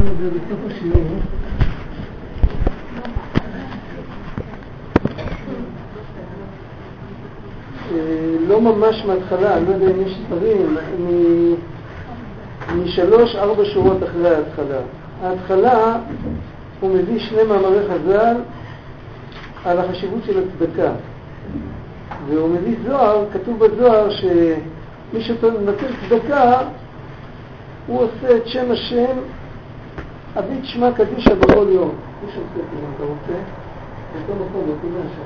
זה בסוף השיעור. לא ממש מההתחלה, אני לא יודע אם יש ספרים, מ3-4 שורות אחרי ההתחלה. ההתחלה הוא מביא 2 מאמרי חז"ל על החשיבות של הצדקה. והוא מביא זוהר, כתוב בזוהר שמי שנותן צדקה, הוא עושה את שם השם, אבית שמע קדישה בכל יום. מי שעושה את זה, אם אתה רוצה, באותו מקום, בפינה שם.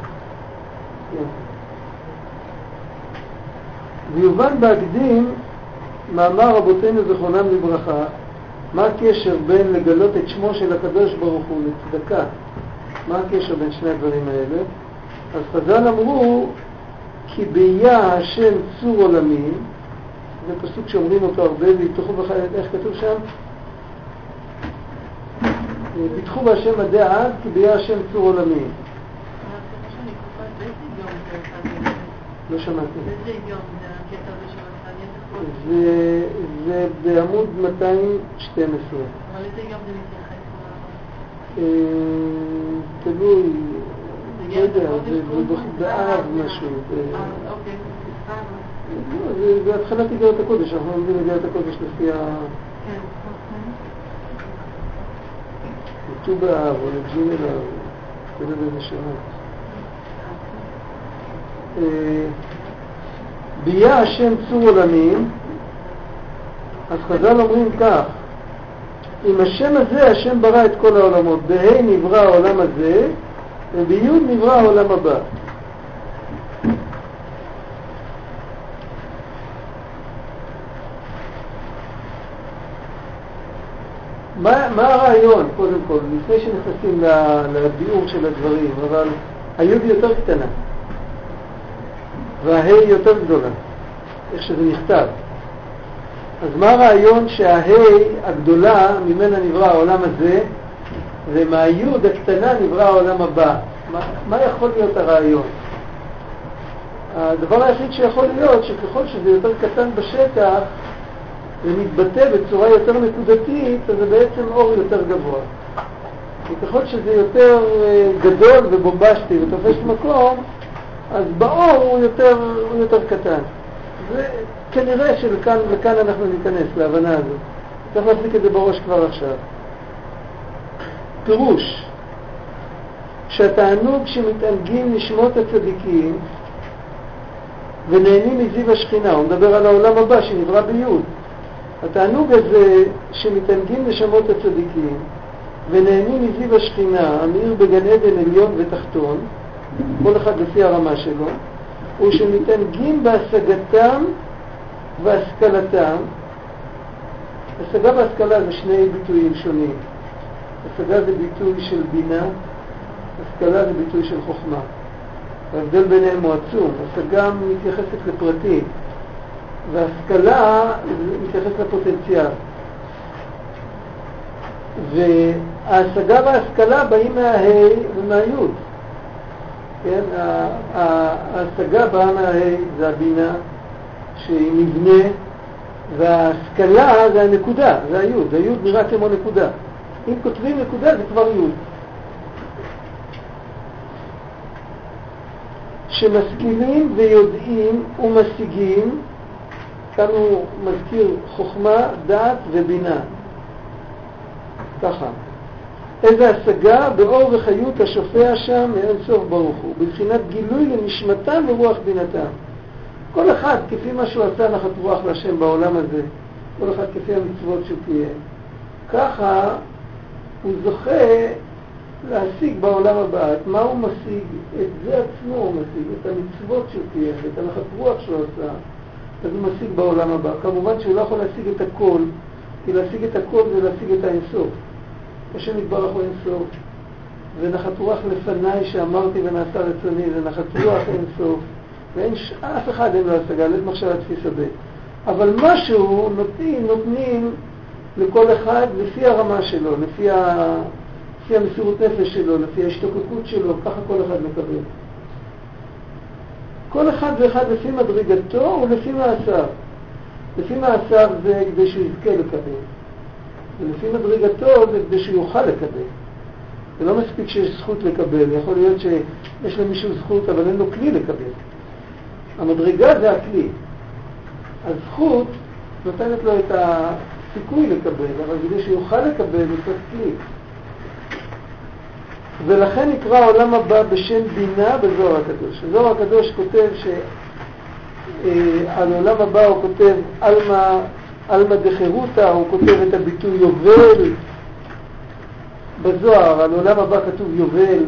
ויובן בהקדים מאמר רבותינו זכרונם לברכה, מה הקשר בין לגלות את שמו של הקדוש ברוך הוא לצדקה? מה הקשר בין שני הדברים האלה? אז חז"ל אמרו כי ביה השם צור עולמים, זה פסוק שאומרים אותו הרבה, ויתחו בך, איך כתוב שם? ביטחו בהשם עדי עד כי ביה השם צור עולמים. לא שמעתי. זה בעמוד 212. אבל איזה יום זה מתייחס? תלוי, לא יודע, זה באב משהו. אוקיי. זה התחלת איגרת הקודש, אנחנו לומדים איגרת הקודש לפי ה... כן. יטו באב או יג'ין אליו, תלוי באיזה שמות. ביה השם צור עולמים, אז חז"ל אומרים כך, עם השם הזה השם ברא את כל העולמות, בה' נברא העולם הזה ובי' נברא העולם הבא. מה הרעיון קודם כל, לפני שנכנסים לביאור של הדברים, אבל היוד יותר קטנה וההי יותר גדולה, איך שזה נכתב. אז מה הרעיון שההי הגדולה ממנה נברא העולם הזה ומהיוד הקטנה נברא העולם הבא? מה יכול להיות הרעיון? הדבר היחיד שיכול להיות שככל שזה יותר קטן בשטח ומתבטא בצורה יותר נקודתית, אז זה בעצם אור יותר גבוה. וככל שזה יותר גדול ובומבסטי ותופס מקום, אז באור הוא יותר קטן. וכנראה שלכאן אנחנו ניכנס להבנה הזאת. צריך להחזיק את זה בראש כבר עכשיו. פירוש שהתענוג שמתענגים נשמות הצדיקים ונהנים מזיו השכינה, הוא מדבר על העולם הבא שנברא ביוד. התענוג הזה שמתענגים נשמות הצדיקים ונהנים מזיו השכינה, המאיר בגן עדן עליון ותחתון, כל אחד לפי הרמה שלו, הוא שמתענגים בהשגתם והשכלתם. השגה והשכלה זה שני ביטויים שונים. השגה זה ביטוי של בינה, השכלה זה ביטוי של חוכמה. ההבדל ביניהם הוא עצום. השגה מתייחסת לפרטים והשכלה מתייחסת לפוטנציאל. וההשגה וההשכלה באים מההי ומהיוד. כן? ההשגה באה מההי זה הבינה שהיא מבנה, וההשכלה זה הנקודה, זה היוד. היוד נראה כמו נקודה. אם כותבים נקודה זה כבר יוד. שמשכילים ויודעים ומשיגים, כאן הוא מזכיר חוכמה, דעת ובינה. ככה. איזה השגה באור וחיות השופע שם מאין סוף ברוך הוא, בבחינת גילוי לנשמתם ורוח בינתם. כל אחד כפי מה שהוא עשה נחת רוח להשם בעולם הזה, כל אחד כפי המצוות שהוא קיים. ככה הוא זוכה להשיג בעולם הבא. את מה הוא משיג? את זה עצמו הוא משיג, את המצוות שהוא קיים, את הנחת רוח שהוא עשה, אז הוא משיג בעולם הבא. כמובן שהוא לא יכול להשיג את הכל, כי להשיג את הכל זה להשיג את האינסוף. השם יתברך הוא אינסוף, ונחת רוח לפניי שאמרתי ונעשה רצוני, זה נחת רוח אינסוף, ואין אף אחד אין לו השגה, לית מחשבה תפיסה ב'. אבל משהו נותנים לכל אחד לפי הרמה שלו, לפי המסירות נפש שלו, לפי ההשתוקקות שלו, ככה כל אחד מקבל. כל אחד ואחד לפי מדרגתו ולפי מעשיו. לפי מעשיו זה כדי שהוא יזכה לקבל. ולפי מדרגתו זה כדי שיוכל לקבל. זה לא מספיק שיש זכות לקבל, יכול להיות שיש למישהו זכות אבל אין לו כלי לקבל. המדרגה זה הכלי. הזכות נותנת לו את הסיכוי לקבל, אבל כדי שיוכל לקבל הוא צריך כלי. ולכן נקרא העולם הבא בשם בינה בזוהר הקדוש. הזוהר הקדוש כותב על עולם הבא הוא כותב אלמה דחירותה, הוא כותב את הביטוי יובל. בזוהר על עולם הבא כתוב יובל.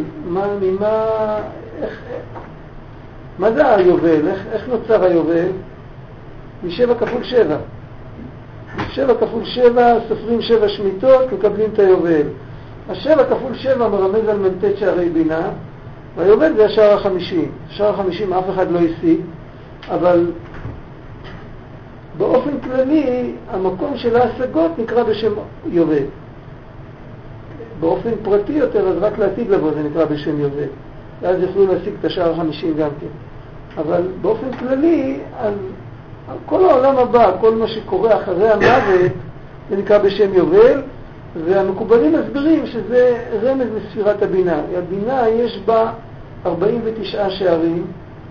מה זה היובל? איך נוצר היובל? משבע כפול שבע. 7 כפול 7, סופרים 7 שמיטות, מקבלים את היובל. השבע כפול 7 מרמז על מ"ט שערי בינה, והיובל זה השער ה-50. השער ה-50 אף אחד לא השיג, אבל באופן כללי המקום של ההשגות נקרא בשם יובל. באופן פרטי יותר, אז רק לעתיד לבוא זה נקרא בשם יובל. ואז יוכלו להשיג את השער ה-50 גם כן. אבל באופן כללי, אז כל העולם הבא, כל מה שקורה אחרי המוות, זה נקרא בשם יובל, והמקובלים מסבירים שזה רמז לספירת הבינה. הבינה יש בה 49 שערים,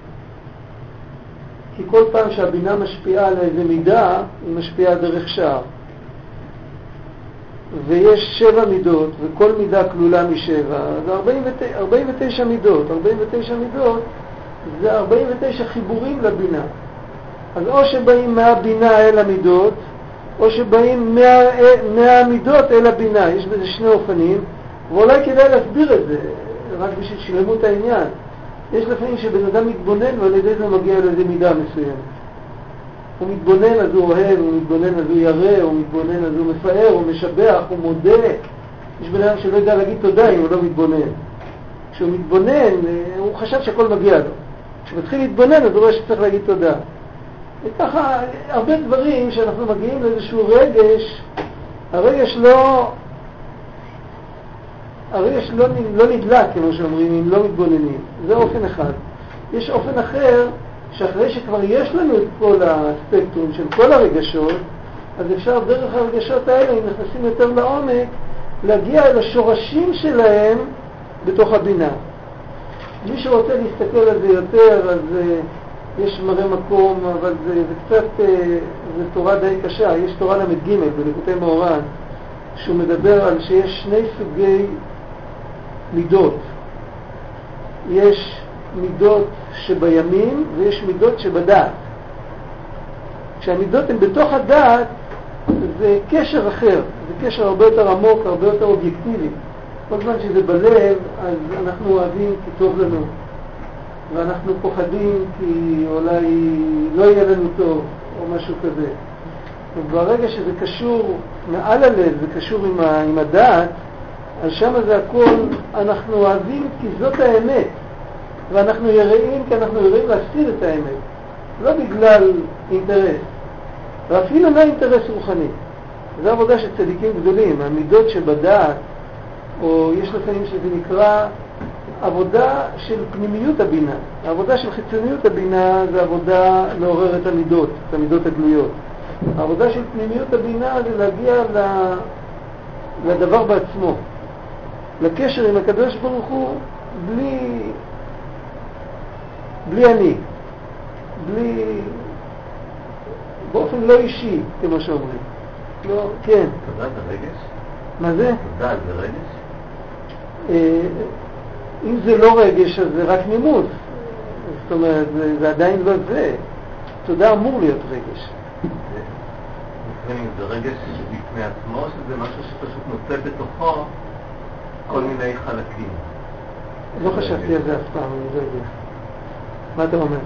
כי כל פעם שהבינה משפיעה על איזה מידה, היא משפיעה דרך שער. ויש 7 מידות, וכל מידה כלולה משבע, זה 49 מידות. 49 מידות זה 49 חיבורים לבינה. אז או שבאים מהבינה אל המידות, או שבאים מהמידות אל הבינה. יש בזה שני אופנים, ואולי כדאי להסביר את זה, רק בשביל שלמות העניין. יש לפעמים שבן אדם מתבונן ועל ידי זה מגיע לאיזה מידה מסוימת. הוא מתבונן אז הוא אוהב, הוא מתבונן אז הוא ירא, הוא מתבונן אז הוא מפאר, הוא משבח, הוא מודה. יש בן אדם שלא יודע להגיד תודה אם הוא לא מתבונן. כשהוא מתבונן, הוא חשב שהכל מגיע לו. כשמתחיל להתבונן אז הוא רואה שצריך להגיד תודה. וככה הרבה דברים שאנחנו מגיעים לאיזשהו רגש, הרגש לא נדלק, כמו שאומרים, אם לא מתבוננים. זה אופן אחד. יש אופן אחר, שאחרי שכבר יש לנו את כל הספקטרום של כל הרגשות, אז אפשר דרך הרגשות האלה, אם נכנסים יותר לעומק, להגיע אל השורשים שלהם בתוך הבינה. מי שרוצה להסתכל על זה יותר, אז יש מראה מקום, אבל זה קצת, זה תורה די קשה. יש תורה למד ג' בליקוטי מאורן, שהוא מדבר על שיש שני סוגי מידות. יש מידות שבימים ויש מידות שבדעת. כשהמידות הן בתוך הדעת, זה קשר אחר, זה קשר הרבה יותר עמוק, הרבה יותר אובייקטיבי. כל זמן שזה בלב, אז אנחנו אוהבים כי טוב לנו, ואנחנו פוחדים כי אולי לא יהיה לנו טוב, או משהו כזה. וברגע שזה קשור מעל הלב, זה קשור עם הדעת, אז שם זה הכל, אנחנו אוהבים כי זאת האמת, ואנחנו יראים כי אנחנו יראים להסתיר את האמת, לא בגלל אינטרס, ואפילו לא אינטרס רוחני. זו עבודה של צדיקים גדולים, המידות שבדעת, או יש לפעמים שזה נקרא עבודה של פנימיות הבינה. העבודה של חיצוניות הבינה זה עבודה לעורר את המידות, את המידות הגלויות. העבודה של פנימיות הבינה זה להגיע לדבר בעצמו, לקשר עם הקדוש ברוך הוא בלי אני, באופן לא אישי, כמו שאומרים. לא, כן. תודה זה רגש? מה זה? תודה זה רגש? אם זה לא רגש, אז זה רק נימוס. זאת אומרת, זה עדיין לא זה. תודה אמור להיות רגש. אם זה רגש בפני עצמו, שזה משהו שפשוט נוצא בתוכו כל מיני חלקים. לא חשבתי על זה אף פעם, אני לא יודע. מה אתה אומר?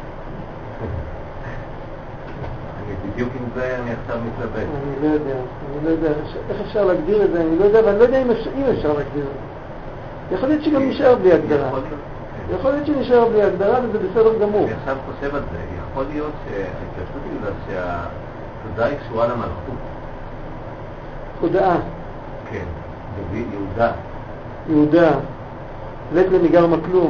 בדיוק עם זה אני עכשיו מתלבט. אני לא יודע איך אפשר להגדיר את זה, אני לא יודע, ואני לא יודע אם אפשר להגדיר את זה. יכול להיות שגם נשאר בלי הגדרה. יכול להיות שנשאר בלי הגדרה וזה בסדר גמור. אני עכשיו חושב על זה, יכול להיות שההתייחסות היא לזה שהתודעה היא קשורה למלכות. תודעה. כן, יהודה. יהודה. לית לניגר מכלום.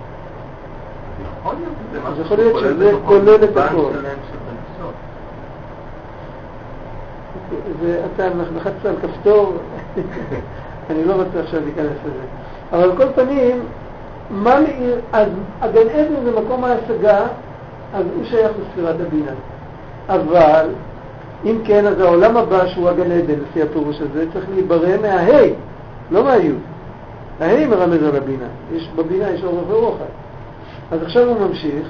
אז יכול להיות שזה כולל את הכל. ואתה לחצת על כפתור, אני לא רוצה עכשיו להיכנס לזה. אבל על כל פנים, אז הגן עדן זה מקום ההשגה, אז הוא שייך לספירת הבינה. אבל, אם כן, אז העולם הבא שהוא הגן עדן, לפי הפירוש הזה, צריך להיברא מההי, לא מהיוד. ההי מרמז על הבינה. בבינה יש אורך ורוחב. אז עכשיו הוא ממשיך,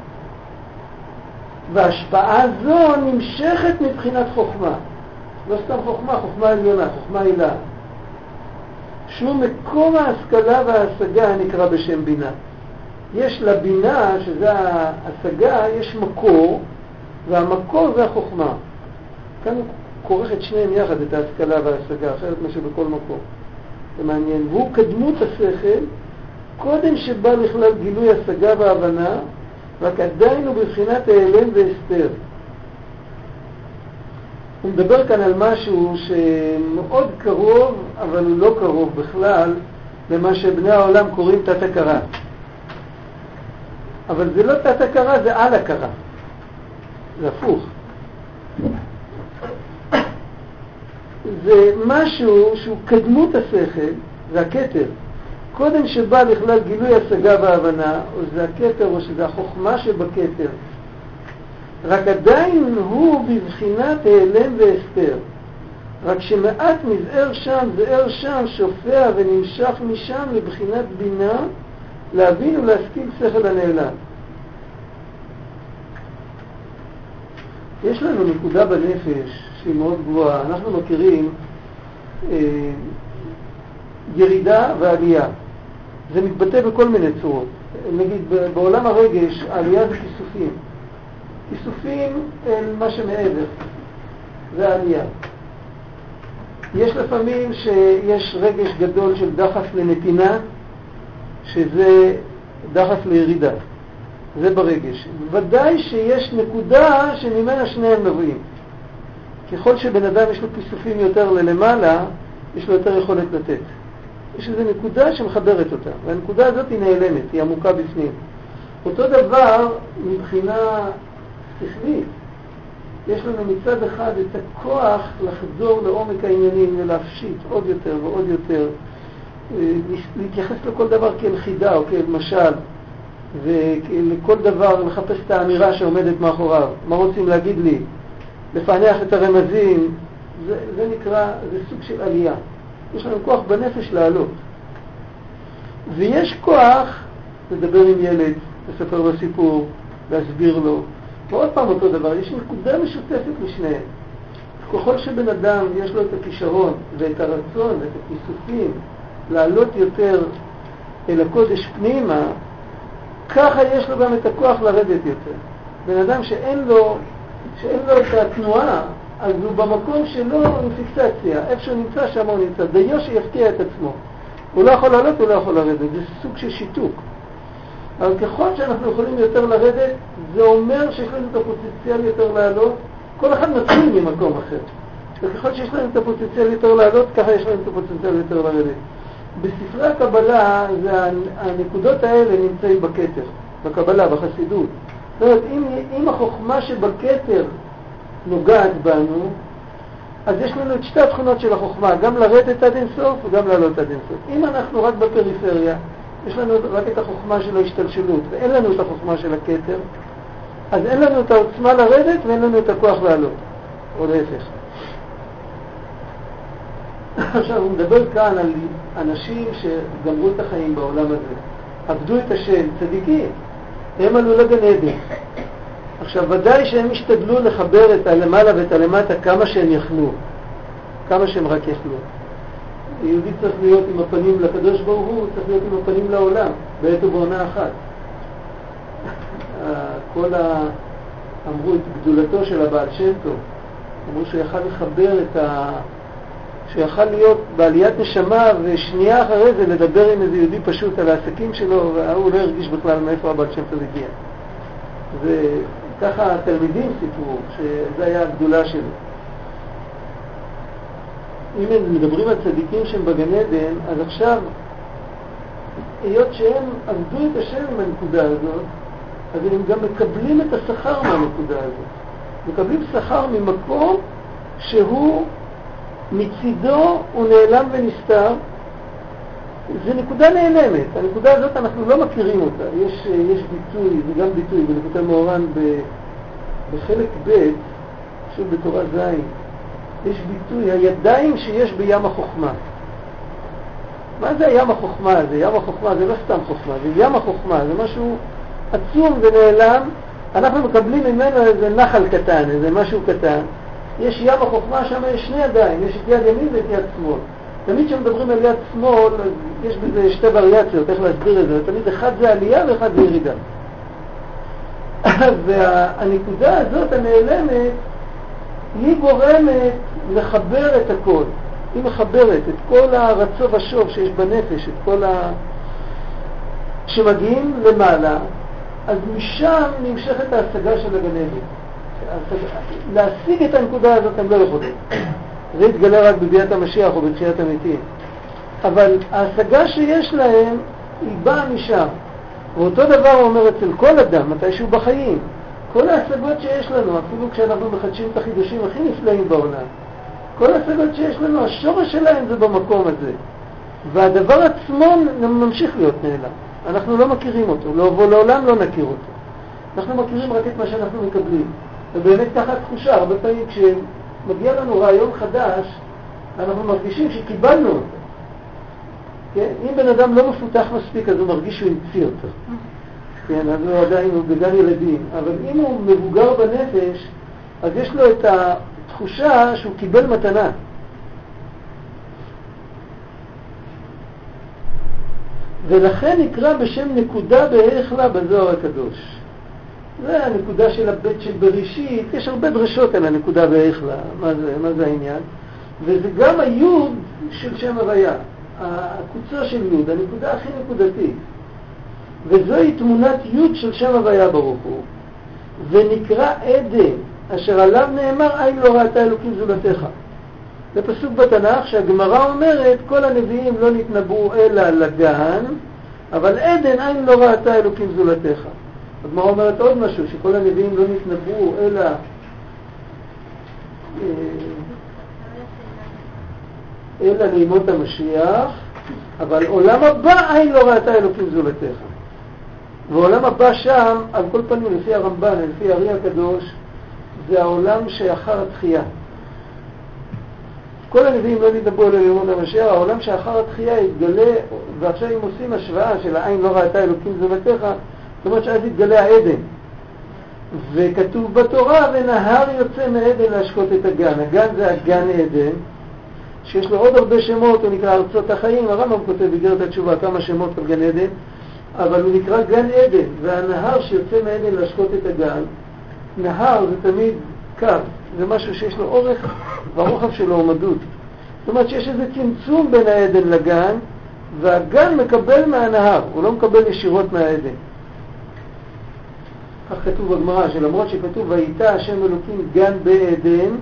וההשפעה הזו נמשכת מבחינת חוכמה. לא סתם חוכמה, חוכמה עליונה, חוכמה עילה. שהוא מקום ההשכלה וההשגה נקרא בשם בינה. יש לבינה, שזה ההשגה, יש מקור, והמקור זה החוכמה. כאן הוא כורך את שניהם יחד, את ההשכלה וההשגה, אחרת מה שבכל מקום. זה מעניין. והוא קדמות השכל, קודם שבא לכלל גילוי השגה והבנה, רק עדיין הוא בבחינת העלם והסתר. הוא מדבר כאן על משהו שמאוד קרוב, אבל הוא לא קרוב בכלל, למה שבני העולם קוראים תת-הכרה. אבל זה לא תת-הכרה, זה על-הכרה. זה הפוך. זה משהו שהוא קדמות השכל, זה הכתר. קודם שבא לכלל גילוי השגה והבנה, או זה הכתר או שזה החוכמה שבכתר, רק עדיין הוא בבחינת העלם והסתר. רק שמעט מזער שם, זער שם, שופע ונמשך משם לבחינת בינה, להבין ולהשכיל שכל הנעלם. יש לנו נקודה בנפש שהיא מאוד גבוהה. אנחנו מכירים ירידה ועלייה. זה מתבטא בכל מיני צורות. נגיד, בעולם הרגש, העלייה זה כיסופים. כיסופים אל מה שמעבר. זה העלייה. יש לפעמים שיש רגש גדול של דחף לנתינה, שזה דחף לירידה. זה ברגש. ודאי שיש נקודה שממנה שניהם נובעים. ככל שבן אדם יש לו כיסופים יותר ללמעלה, יש לו יותר יכולת לתת. יש איזו נקודה שמחברת אותה, והנקודה הזאת היא נעלמת, היא עמוקה בפנים. אותו דבר מבחינה שכלית. יש לנו מצד אחד את הכוח לחזור לעומק העניינים ולהפשיט עוד יותר ועוד יותר, להתייחס לכל דבר כאל חידה או כאל משל, ולכל דבר לחפש את האמירה שעומדת מאחוריו. מה רוצים להגיד לי? לפענח את הרמזים, זה נקרא, זה סוג של עלייה. יש לנו כוח בנפש לעלות. ויש כוח לדבר עם ילד, לספר לו סיפור, להסביר לו. ועוד פעם אותו דבר, יש נקודה משותפת לשניהם. ככל שבן אדם יש לו את הכישרון ואת הרצון ואת הכיסופים לעלות יותר אל הקודש פנימה, ככה יש לו גם את הכוח לרדת יותר. בן אדם שאין לו את התנועה, אז הוא במקום שלו עם פיקסציה. איפה שהוא נמצא, שם הוא נמצא. דיו שיפתיע את עצמו. הוא לא יכול לעלות, הוא לא יכול לרדת. זה סוג של שיתוק. אבל ככל שאנחנו יכולים יותר לרדת, זה אומר שיש לנו את הפוטנציאל יותר לעלות. כל אחד מתחיל ממקום אחר. וככל שיש לנו את הפוטנציאל יותר לעלות, ככה יש לנו את הפוטנציאל יותר לרדת. בספרי הקבלה, הנקודות האלה נמצאים בכתר. בקבלה, בחסידות. זאת אומרת, אם החוכמה שבכתר נוגעת בנו, אז יש לנו את שתי התכונות של החוכמה, גם לרדת עד אינסוף וגם לעלות עד אינסוף. אם אנחנו רק בפריפריה, יש לנו רק את החוכמה של ההשתלשלות, ואין לנו את החוכמה של הכתר, אז אין לנו את העוצמה לרדת ואין לנו את הכוח לעלות, או להפך. עכשיו, הוא מדבר כאן על אנשים שגמרו את החיים בעולם הזה, עבדו את השם, צדיקים, הם עלו לגן עדן. עכשיו, ודאי שהם השתדלו לחבר את הלמעלה ואת הלמטה כמה שהם יכלו, כמה שהם רק יכלו. יהודי צריך להיות עם הפנים לקדוש ברוך הוא, צריך להיות עם הפנים לעולם, בעת ובעונה אחת. אמרו את גדולתו של הבעל שם טוב, אמרו שיכל לחבר שיכל להיות בעליית נשמה, ושנייה אחרי זה לדבר עם איזה יהודי פשוט על העסקים שלו, והוא לא הרגיש בכלל מאיפה הבעל שם טוב הגיע. וככה התלמידים סיפרו שזה היה הגדולה שלו. אם הם מדברים על צדיקים שהם בגן עדן, אז עכשיו, היות שהם עבדו את השם עם הנקודה הזאת, אז הם גם מקבלים את השכר מהנקודה הזאת. מקבלים שכר ממקום שהוא מצידו הוא נעלם ונסתר. זה נקודה נעלמת. הנקודה הזאת אנחנו לא מכירים אותה. יש ביטוי, וגם ביטוי בליקוטי מאורן בחלק ב' שוב בתורה ז', יש ביטוי הידיים שיש בים החוכמה. מה זה ים החוכמה הזה? ים החוכמה זה לא סתם חוכמה, זה ים החוכמה, זה משהו עצום ונעלם. אנחנו מקבלים ממנו איזה נחל קטן, איזה משהו קטן. יש ים החוכמה, שם יש שני ידיים, יש את יד ימין ואת יד שמאל. תמיד כשמדברים על יד שמאל, יש בזה שתי וריאציות, איך להסביר את זה. תמיד אחד זה עלייה ואחד זה ירידה. והנקודה הזאת הנעלמת, היא גורמת לחבר את הכל. היא מחברת את כל הרצון ושוב שיש בנפש, את כל שמגיעים למעלה, אז משם נמשכת ההשגה של הגן עדן. להשיג את הנקודה הזאת הם לא יכולים. זה יתגלה רק בביאת המשיח או בתחיית המתים. אבל ההשגה שיש להם היא באה משם. ואותו דבר הוא אומר אצל כל אדם, מתישהו בחיים. כל ההשגות שיש לנו, אפילו כשאנחנו מחדשים את החידושים הכי נפלאים בעולם, כל ההשגות שיש לנו, השורש שלהם זה במקום הזה. והדבר עצמו ממשיך להיות נעלם. אנחנו לא מכירים אותו, לעולם לא נכיר אותו. אנחנו מכירים רק את מה שאנחנו מקבלים. ובאמת ככה תחושה, הרבה פעמים כשמגיע לנו רעיון חדש, אנחנו מרגישים שקיבלנו אותו. כן? אם בן אדם לא מפותח מספיק, אז הוא מרגיש שהוא המציא אותו. כן, אז הוא עדיין הוא בגן ילדים. אבל אם הוא מבוגר בנפש, אז יש לו את התחושה שהוא קיבל מתנה. ולכן נקרא בשם נקודה בהיכלה בזוהר הקדוש. זה הנקודה של הבית של בראשית. יש הרבה דרשות על הנקודה בהיכלה, מה זה העניין. וזה גם היוד של שם הוויה, הקוצר של יוד, הנקודה הכי נקודתית. וזוהי תמונת יוד של שם הוויה ברוך הוא. ונקרא עדן, אשר עליו נאמר, אין לא ראתה אלוקים זולתך. זה פסוק בתנ"ך שהגמרא אומרת, כל הנביאים לא נתנבאו אלא לגן, אבל עדן אין לא ראתה אלוקים זולתך. הגמרא אומרת עוד משהו, שכל הנביאים לא נתנבאו אלא לימות המשיח, אבל עולם הבא אין לא ראתה אלוקים זולתך. ועולם הבא שם, על כל פנים לפי הרמב"ן, לפי הארי הקדוש, זה העולם שאחר התחייה. כל הנביאים לא נתנבאו אלא לימות המשיח, העולם שאחר התחייה יתגלה, ועכשיו אם עושים השוואה של העין לא ראתה אלוקים זולתך, זאת אומרת שאז יתגלה העדן. וכתוב בתורה, ונהר יוצא מעדן להשקות את הגן. הגן זה הגן עדן, שיש לו עוד הרבה שמות, הוא נקרא ארצות החיים. הרמב"ם כותב באיגרת התשובה כמה שמות על גן עדן, אבל הוא נקרא גן עדן. והנהר שיוצא מעדן להשקות את הגן, נהר זה תמיד קו, זה משהו שיש לו אורך והרוחב שלו עומדות. זאת אומרת שיש איזה צמצום בין העדן לגן, והגן מקבל מהנהר, הוא לא מקבל ישירות מהעדן. כך כתוב בגמרא, שלמרות שכתוב והייתה השם אלוקים גן בעדן,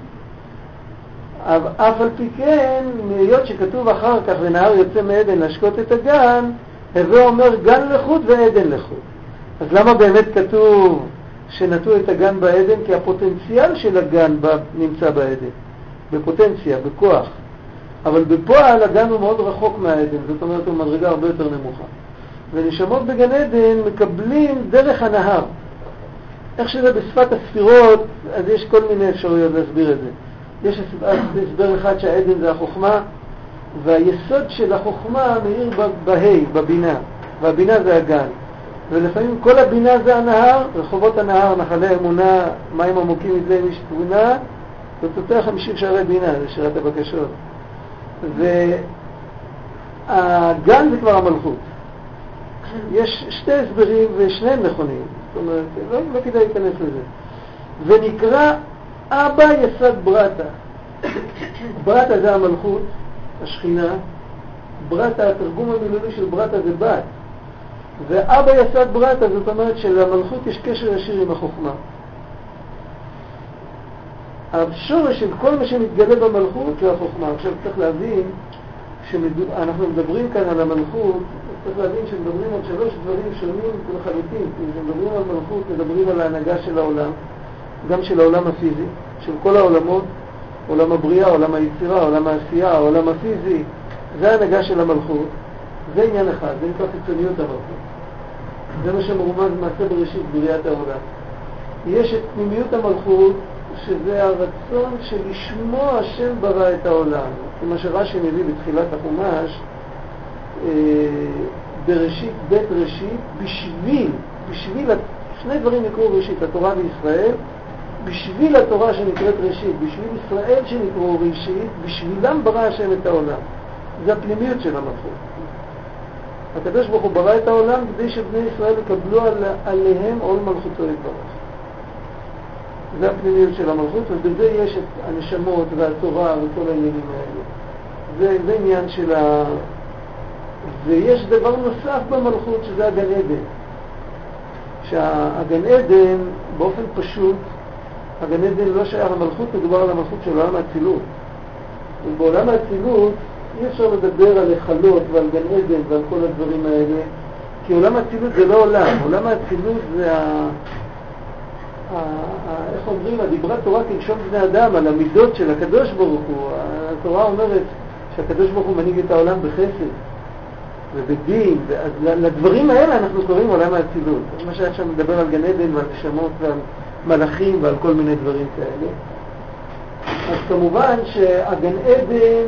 אף על פי כן, מהיות שכתוב אחר כך ונהר יוצא מעדן להשקות את הגן, הווה אומר גן לחוד ועדן לחוד. אז למה באמת כתוב שנטו את הגן בעדן? כי הפוטנציאל של הגן נמצא בעדן, בפוטנציה, בכוח. אבל בפועל הגן הוא מאוד רחוק מהעדן, זאת אומרת הוא מדרגה הרבה יותר נמוכה. ונשמות בגן עדן מקבלים דרך הנהר. איך שזה בשפת הספירות, אז יש כל מיני אפשרויות להסביר את זה. יש הסבר אחד שהעדן זה החוכמה, והיסוד של החוכמה מאיר בבינה, והבינה זה הגן. ולפעמים כל הבינה זה הנהר, רחובות הנהר, נחלי אמונה, מים עמוקים מזה עם תבונה, ותותח 50 שערי בינה, זה שירת הבקשות. והגן זה כבר המלכות. יש שתי הסברים ושניהם נכונים, זאת אומרת, לא כדאי להיכנס לזה. ונקרא אבא יסד ברטה. ברטה זה המלכות, השכינה. ברטה, התרגום המילולי של ברטה זה בת. ואבא יסד ברטה, זאת אומרת שלמלכות יש קשר ישיר עם החוכמה. השורש של כל מה שמתגלה במלכות זה החוכמה. עכשיו צריך להבין, כשאנחנו מדברים כאן על המלכות, צריך להבין שמדברים על שלוש דברים שונים לחלוטין. כשמדברים על מלכות, מדברים על ההנהגה של העולם, גם של העולם הפיזי, של כל העולמות, עולם הבריאה, עולם היצירה, עולם העשייה, העולם הפיזי. זה ההנהגה של המלכות. זה עניין אחד, זה נקרא חיצוניות המלכות. זה מה שמרומז מעשה בראשית בריאת העולם. יש את פנימיות המלכות, שזה הרצון שלשמו השם ברא את העולם. כמו שרש"י מביא בתחילת החומש, בראשית בית ראשית, בשביל שני דברים נקראו ראשית, התורה וישראל, בשביל התורה שנקראת ראשית, בשביל ישראל שנקראו ראשית, בשבילם ברא השם את העולם. זה הפנימיות של המלכות. הקדוש ברוך הוא ברא את העולם כדי שבני ישראל יקבלו עליהם עול מלכותו יתברך. זה הפנימיות של המלכות, ובזה יש את הנשמות והתורה וכל העניינים האלה. זה עניין של ויש דבר נוסף במלכות, שזה הגן עדן. שהגן עדן, באופן פשוט, הגן עדן לא שייך למלכות, מדובר על המלכות של עולם האצילות. ובעולם האצילות אי אפשר לדבר על החלות ועל גן עדן ועל כל הדברים האלה, כי עולם האצילות זה לא עולם. עולם האצילות זה איך אומרים, הדיברת תורה כלשון בני אדם, על המידות של הקדוש ברוך הוא. התורה אומרת שהקדוש ברוך הוא מנהיג את העולם בחסד ובדין, אז לדברים האלה אנחנו קוראים עולם האצילות. מה שעכשיו מדבר על גן עדן ועל נשמות ועל מלאכים ועל כל מיני דברים כאלה. אז כמובן שהגן עדן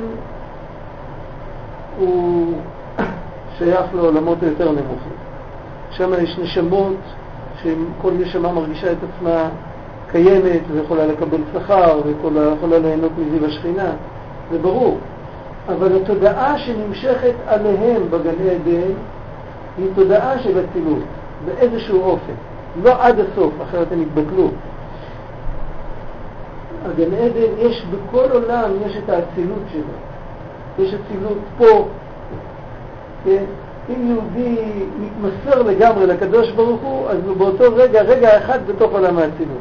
הוא שייך לעולמות היותר נמוכים. שם יש נשמות שכל נשמה מרגישה את עצמה קיימת ויכולה לקבל שכר ויכולה ליהנות מזיו השכינה, זה ברור. אבל התודעה שנמשכת עליהם בגן עדן היא תודעה של אצילות, באיזשהו אופן. לא עד הסוף, אחרת הם יתבטלו. הגן עדן יש בכל עולם, יש את האצילות שלו. יש אצילות פה, כן? אם יהודי מתמסר לגמרי לקדוש ברוך הוא, אז באותו רגע אחד בתוך עולם האצילות.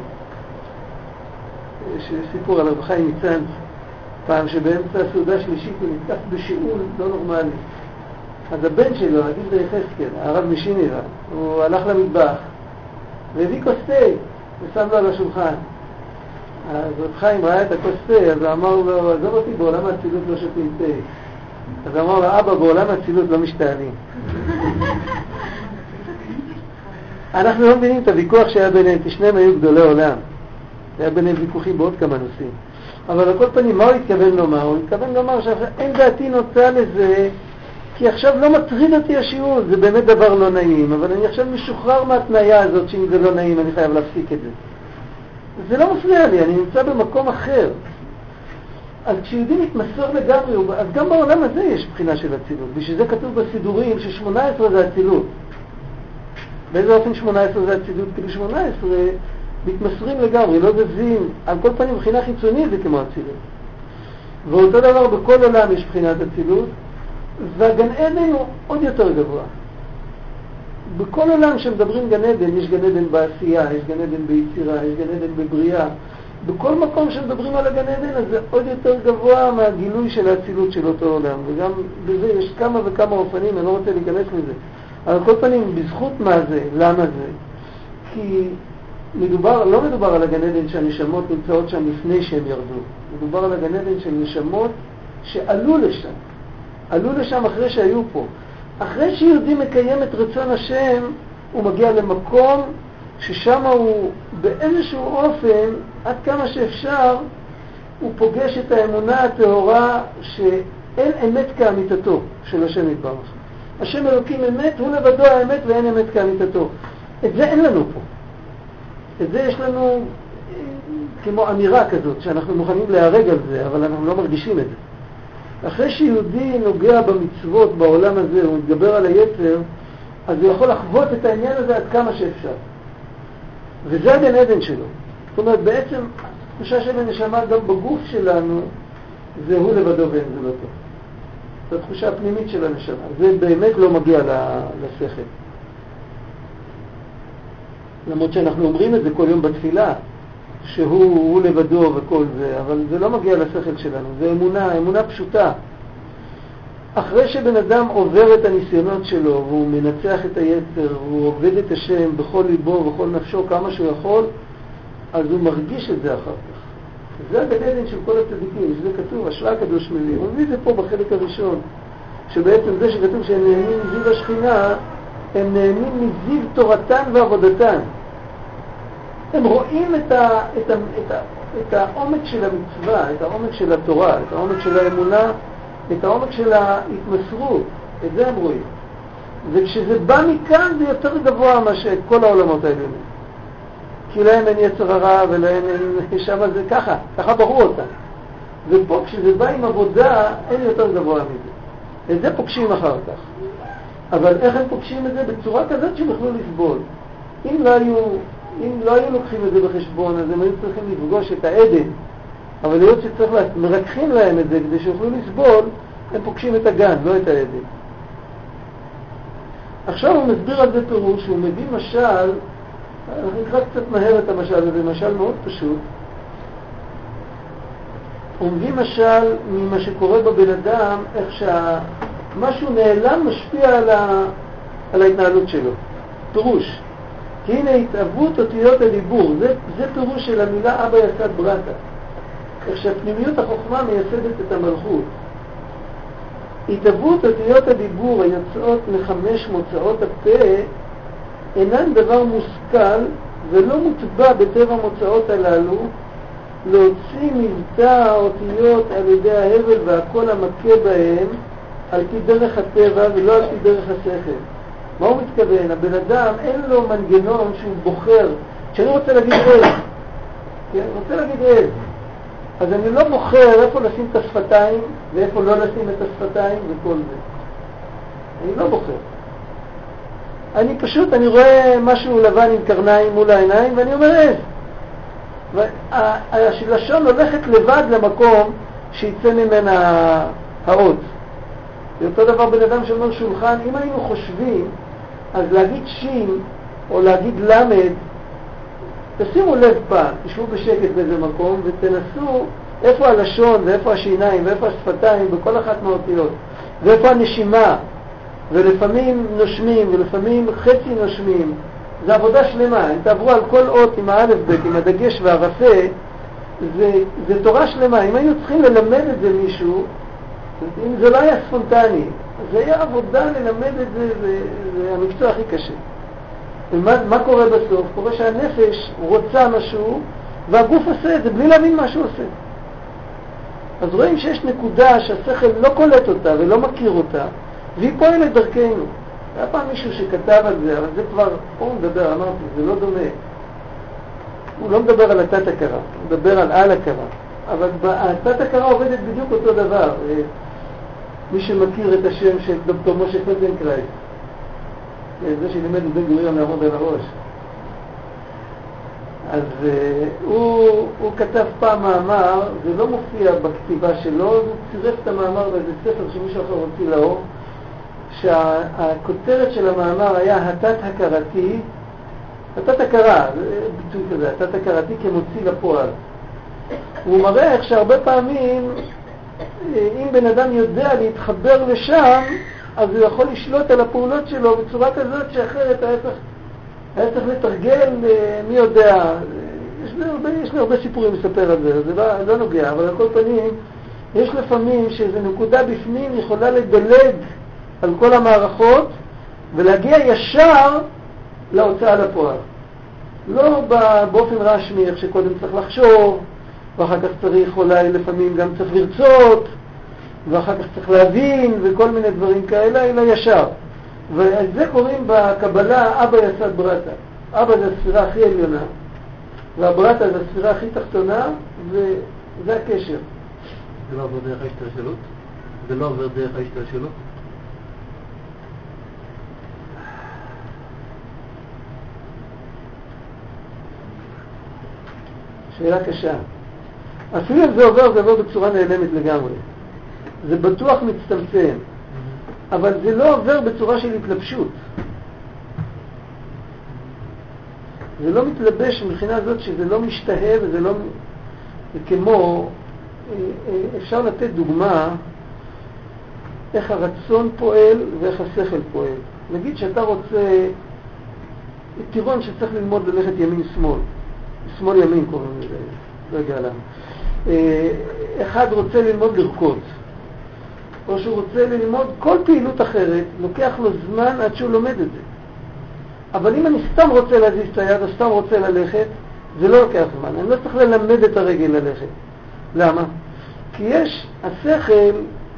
יש סיפור על רב חיים מצאנז, פעם שבאמצע הסעודה שלישית הוא נתקף בשיעול לא נורמלי. אז הבן שלו, הגיל יחזקאל, הרב משינירה, הוא הלך למטבח והביא כוס תה ושם לו על השולחן. אז רב חיים ראה את הכוס תה, אז הוא אמר לו, עזוב אותי, בעולם האצילות לא שותים תה. אז הוא אמר לו, אבא, בעולם האצילות לא משתעלים. אנחנו לא מבינים את הוויכוח שהיה ביניהם, כי שניהם היו גדולי עולם. היה ביניהם ויכוחים בעוד כמה נושאים. אבל על כל פנים, מה הוא התכוון לומר? הוא התכוון לומר שאין דעתי נוטה לזה, כי עכשיו לא מטריד אותי השיעור, זה באמת דבר לא נעים, אבל אני עכשיו משוחרר מהתניה הזאת שאם זה לא נעים אני חייב להפסיק את זה. זה לא מפריע לי, אני נמצא במקום אחר. אז כשיהודי מתמסר לגמרי, אז גם בעולם הזה יש בחינה של אצילות. בשביל זה כתוב בסידורים ש18 זה אצילות. באיזה אופן 18 זה אצילות? כאילו 18 מתמסרים לגמרי, לא זזים. על כל פנים, בחינה חיצונית זה כמו אצילות. ואותו דבר בכל עולם יש בחינת אצילות, והגן עדן הוא עוד יותר גבוה. בכל עולם שמדברים גן עדן, יש גן עדן בעשייה, יש גן עדן ביצירה, יש גן עדן בבריאה. בכל מקום שמדברים על הגן עדן, אז זה עוד יותר גבוה מהגילוי של האצילות של אותו עולם. וגם בזה יש כמה וכמה אופנים, אני לא רוצה להיכנס לזה. אבל כל פנים, בזכות מה זה? למה זה? כי לא מדובר על הגן עדן שהנשמות נמצאות שם לפני שהם ירדו. מדובר על הגן עדן של נשמות שעלו לשם. עלו לשם אחרי שהיו פה. אחרי שיהודי מקיים את רצון השם, הוא מגיע למקום ששם הוא באיזשהו אופן, עד כמה שאפשר, הוא פוגש את האמונה הטהורה שאין אמת כאמיתתו של השם יתברך. השם אלוקים אמת, הוא לבדו האמת ואין אמת כאמיתתו. את זה אין לנו פה. את זה יש לנו כמו אמירה כזאת, שאנחנו מוכנים להרג על זה, אבל אנחנו לא מרגישים את זה. אחרי שיהודי נוגע במצוות בעולם הזה, הוא מתגבר על היצר, אז הוא יכול לחוות את העניין הזה עד כמה שאפשר. וזה הגן עדן שלו. זאת אומרת, בעצם, התחושה של הנשמה גם בגוף שלנו, זה הוא לבדו ואין זולתו. זו התחושה הפנימית של הנשמה. זה באמת לא מגיע לשכל. למרות שאנחנו אומרים את זה כל יום בתפילה, שהוא לבדו וכל זה, אבל זה לא מגיע לשכל שלנו. זה אמונה פשוטה. אחרי שבן אדם עובר את הניסיונות שלו, והוא מנצח את היצר, והוא עובד את השם בכל ליבו ובכל נפשו כמה שהוא יכול, אז הוא מרגיש את זה אחר כך. זה הגן עדן של כל הצדיקים, שזה כתוב, השראה הקדוש מביא. הוא מביא את זה פה בחלק הראשון, שבעצם זה שכתוב שהם נהנים מזיו השכינה, הם נהנים מזיו תורתן ועבודתן. הם רואים את העומק של המצווה, את העומק של התורה, את העומק של האמונה, את העומק של ההתמסרות. את זה הם רואים. וכשזה בא מכאן זה יותר גבוה מאשר את כל העולמות העליונים. כי להם אין יצר הרע ולהם אין, שם זה ככה ברור אותם. ופה כשזה בא עם עבודה אין יותר גבוה מזה. את זה פוגשים אחר כך. אבל איך הם פוגשים את זה? בצורה כזאת שהם יוכלו לסבול. אם לא היו לוקחים את זה בחשבון, אז הם היו צריכים לפגוש את העדן. אבל להיות שצריך מרככים להם את זה כדי שיוכלו לסבול, הם פוגשים את הגן, לא את העדן. עכשיו הוא מסביר על זה פירוש, הוא מביא משל, אנחנו נקרא קצת מהר את המשל הזה, משל מאוד פשוט. הוא מביא משל ממה שקורה בבן אדם, איך שמשהו נעלם משפיע על ההתנהלות שלו. פירוש. כי הנה התאבות אותיות הדיבור, זה פירוש של המילה אבא יסד ברטה. איך שהפנימיות החוכמה מייסדת את המלכות. התאבות אותיות הדיבור היוצאות מחמש מוצאות הפה אינן דבר מושכל ולא מוטבע בטבע מוצאות הללו להוציא מבטא האותיות על ידי ההבל והכל המכה בהם על פי דרך הטבע ולא על פי דרך השכל. מה הוא מתכוון? הבן אדם אין לו מנגנון שהוא בוחר. כשאני רוצה להגיד עז, אז אני לא בוחר איפה לשים את השפתיים ואיפה לא לשים את השפתיים וכל זה. אני לא בוחר. אני רואה משהו לבן עם קרניים מול העיניים ואני אומר עז. והלשון הולכת לבד למקום שיצא ממנה האות. זה אותו דבר בן אדם שאומר שולחן. אם היינו חושבים, אז להגיד שין או להגיד למד, תשימו לב פעם, תשבו בשקט באיזה מקום ותנסו איפה הלשון ואיפה השיניים ואיפה השפתיים בכל אחת מהאותיות ואיפה הנשימה, ולפעמים נושמים ולפעמים חצי נושמים. זה עבודה שלמה. אם תעברו על כל אות עם האלף בית, עם הדגש והרפה, זה תורה שלמה. אם היינו צריכים ללמד את זה מישהו, אם זה לא היה ספונטני, זה היה עבודה ללמד את זה, זה המקצוע הכי קשה. ומה קורה בסוף? קורה שהנפש רוצה משהו והגוף עושה את זה בלי להבין מה שהוא עושה. אז רואים שיש נקודה שהשכל לא קולט אותה ולא מכיר אותה, והיא פועלת דרכנו. היה פעם מישהו שכתב על זה, אבל זה כבר, פה הוא מדבר, אמרתי, זה לא דומה. הוא לא מדבר על התת הכרה, הוא מדבר על הכרה. אבל התת הכרה עובדת בדיוק אותו דבר. מי שמכיר את השם של דוקטור משה פלדנקרייס, זה שלימד את בן גוריון לעמוד על הראש. אז הוא כתב פעם מאמר, זה לא מופיע בכתיבה שלו, הוא צירף את המאמר באיזה ספר שמישהו אחר הוציא לאור, שהכותרת של המאמר היה התת הכרתי, התת הכרה, זה ביטוי כזה, התת הכרתי כמוציא לפועל. הוא מראה איך שהרבה פעמים, אם בן אדם יודע להתחבר לשם, אז הוא יכול לשלוט על הפעולות שלו בצורה כזאת שאחרת היה צריך לתרגל, מי יודע, יש לי הרבה סיפורים לספר על זה, זה לא נוגע, אבל על כל פנים, יש לפעמים שאיזו נקודה בפנים יכולה לדלג על כל המערכות ולהגיע ישר להוצאה לפועל. לא באופן רשמי, איך שקודם צריך לחשוב, ואחר כך צריך אולי לפעמים גם צריך לרצות, ואחר כך צריך להבין וכל מיני דברים כאלה, אלא ישר. ואת זה קוראים בקבלה אבא יסד ברטה. אבא זה הספירה הכי עליונה, והברטה זה הספירה הכי תחתונה, וזה הקשר. זה לא עובר דרך ההשתלשלות? זה לא עובר דרך ההשתלשלות? שאלה קשה. אפילו אם זה עובר בצורה נעלמת לגמרי. זה בטוח מצטמצם. אבל זה לא עובר בצורה של התלבשות. זה לא מתלבש מבחינה זאת שזה לא משתהה וזה לא... כמו, אפשר לתת דוגמה איך הרצון פועל ואיך השכל פועל. נגיד שאתה רוצה טירון שצריך ללמוד ללכת ימין-שמאל. שמאל-ימין קוראים לזה, לא יודע למה. אחד רוצה ללמוד לרקוד, או שהוא רוצה ללמוד כל פעילות אחרת, לוקח לו זמן עד שהוא לומד את זה. אבל אם אני סתם רוצה להזיז את היד או סתם רוצה ללכת, זה לא לוקח זמן. אני לא צריך ללמד את הרגל ללכת. למה? כי יש השכל,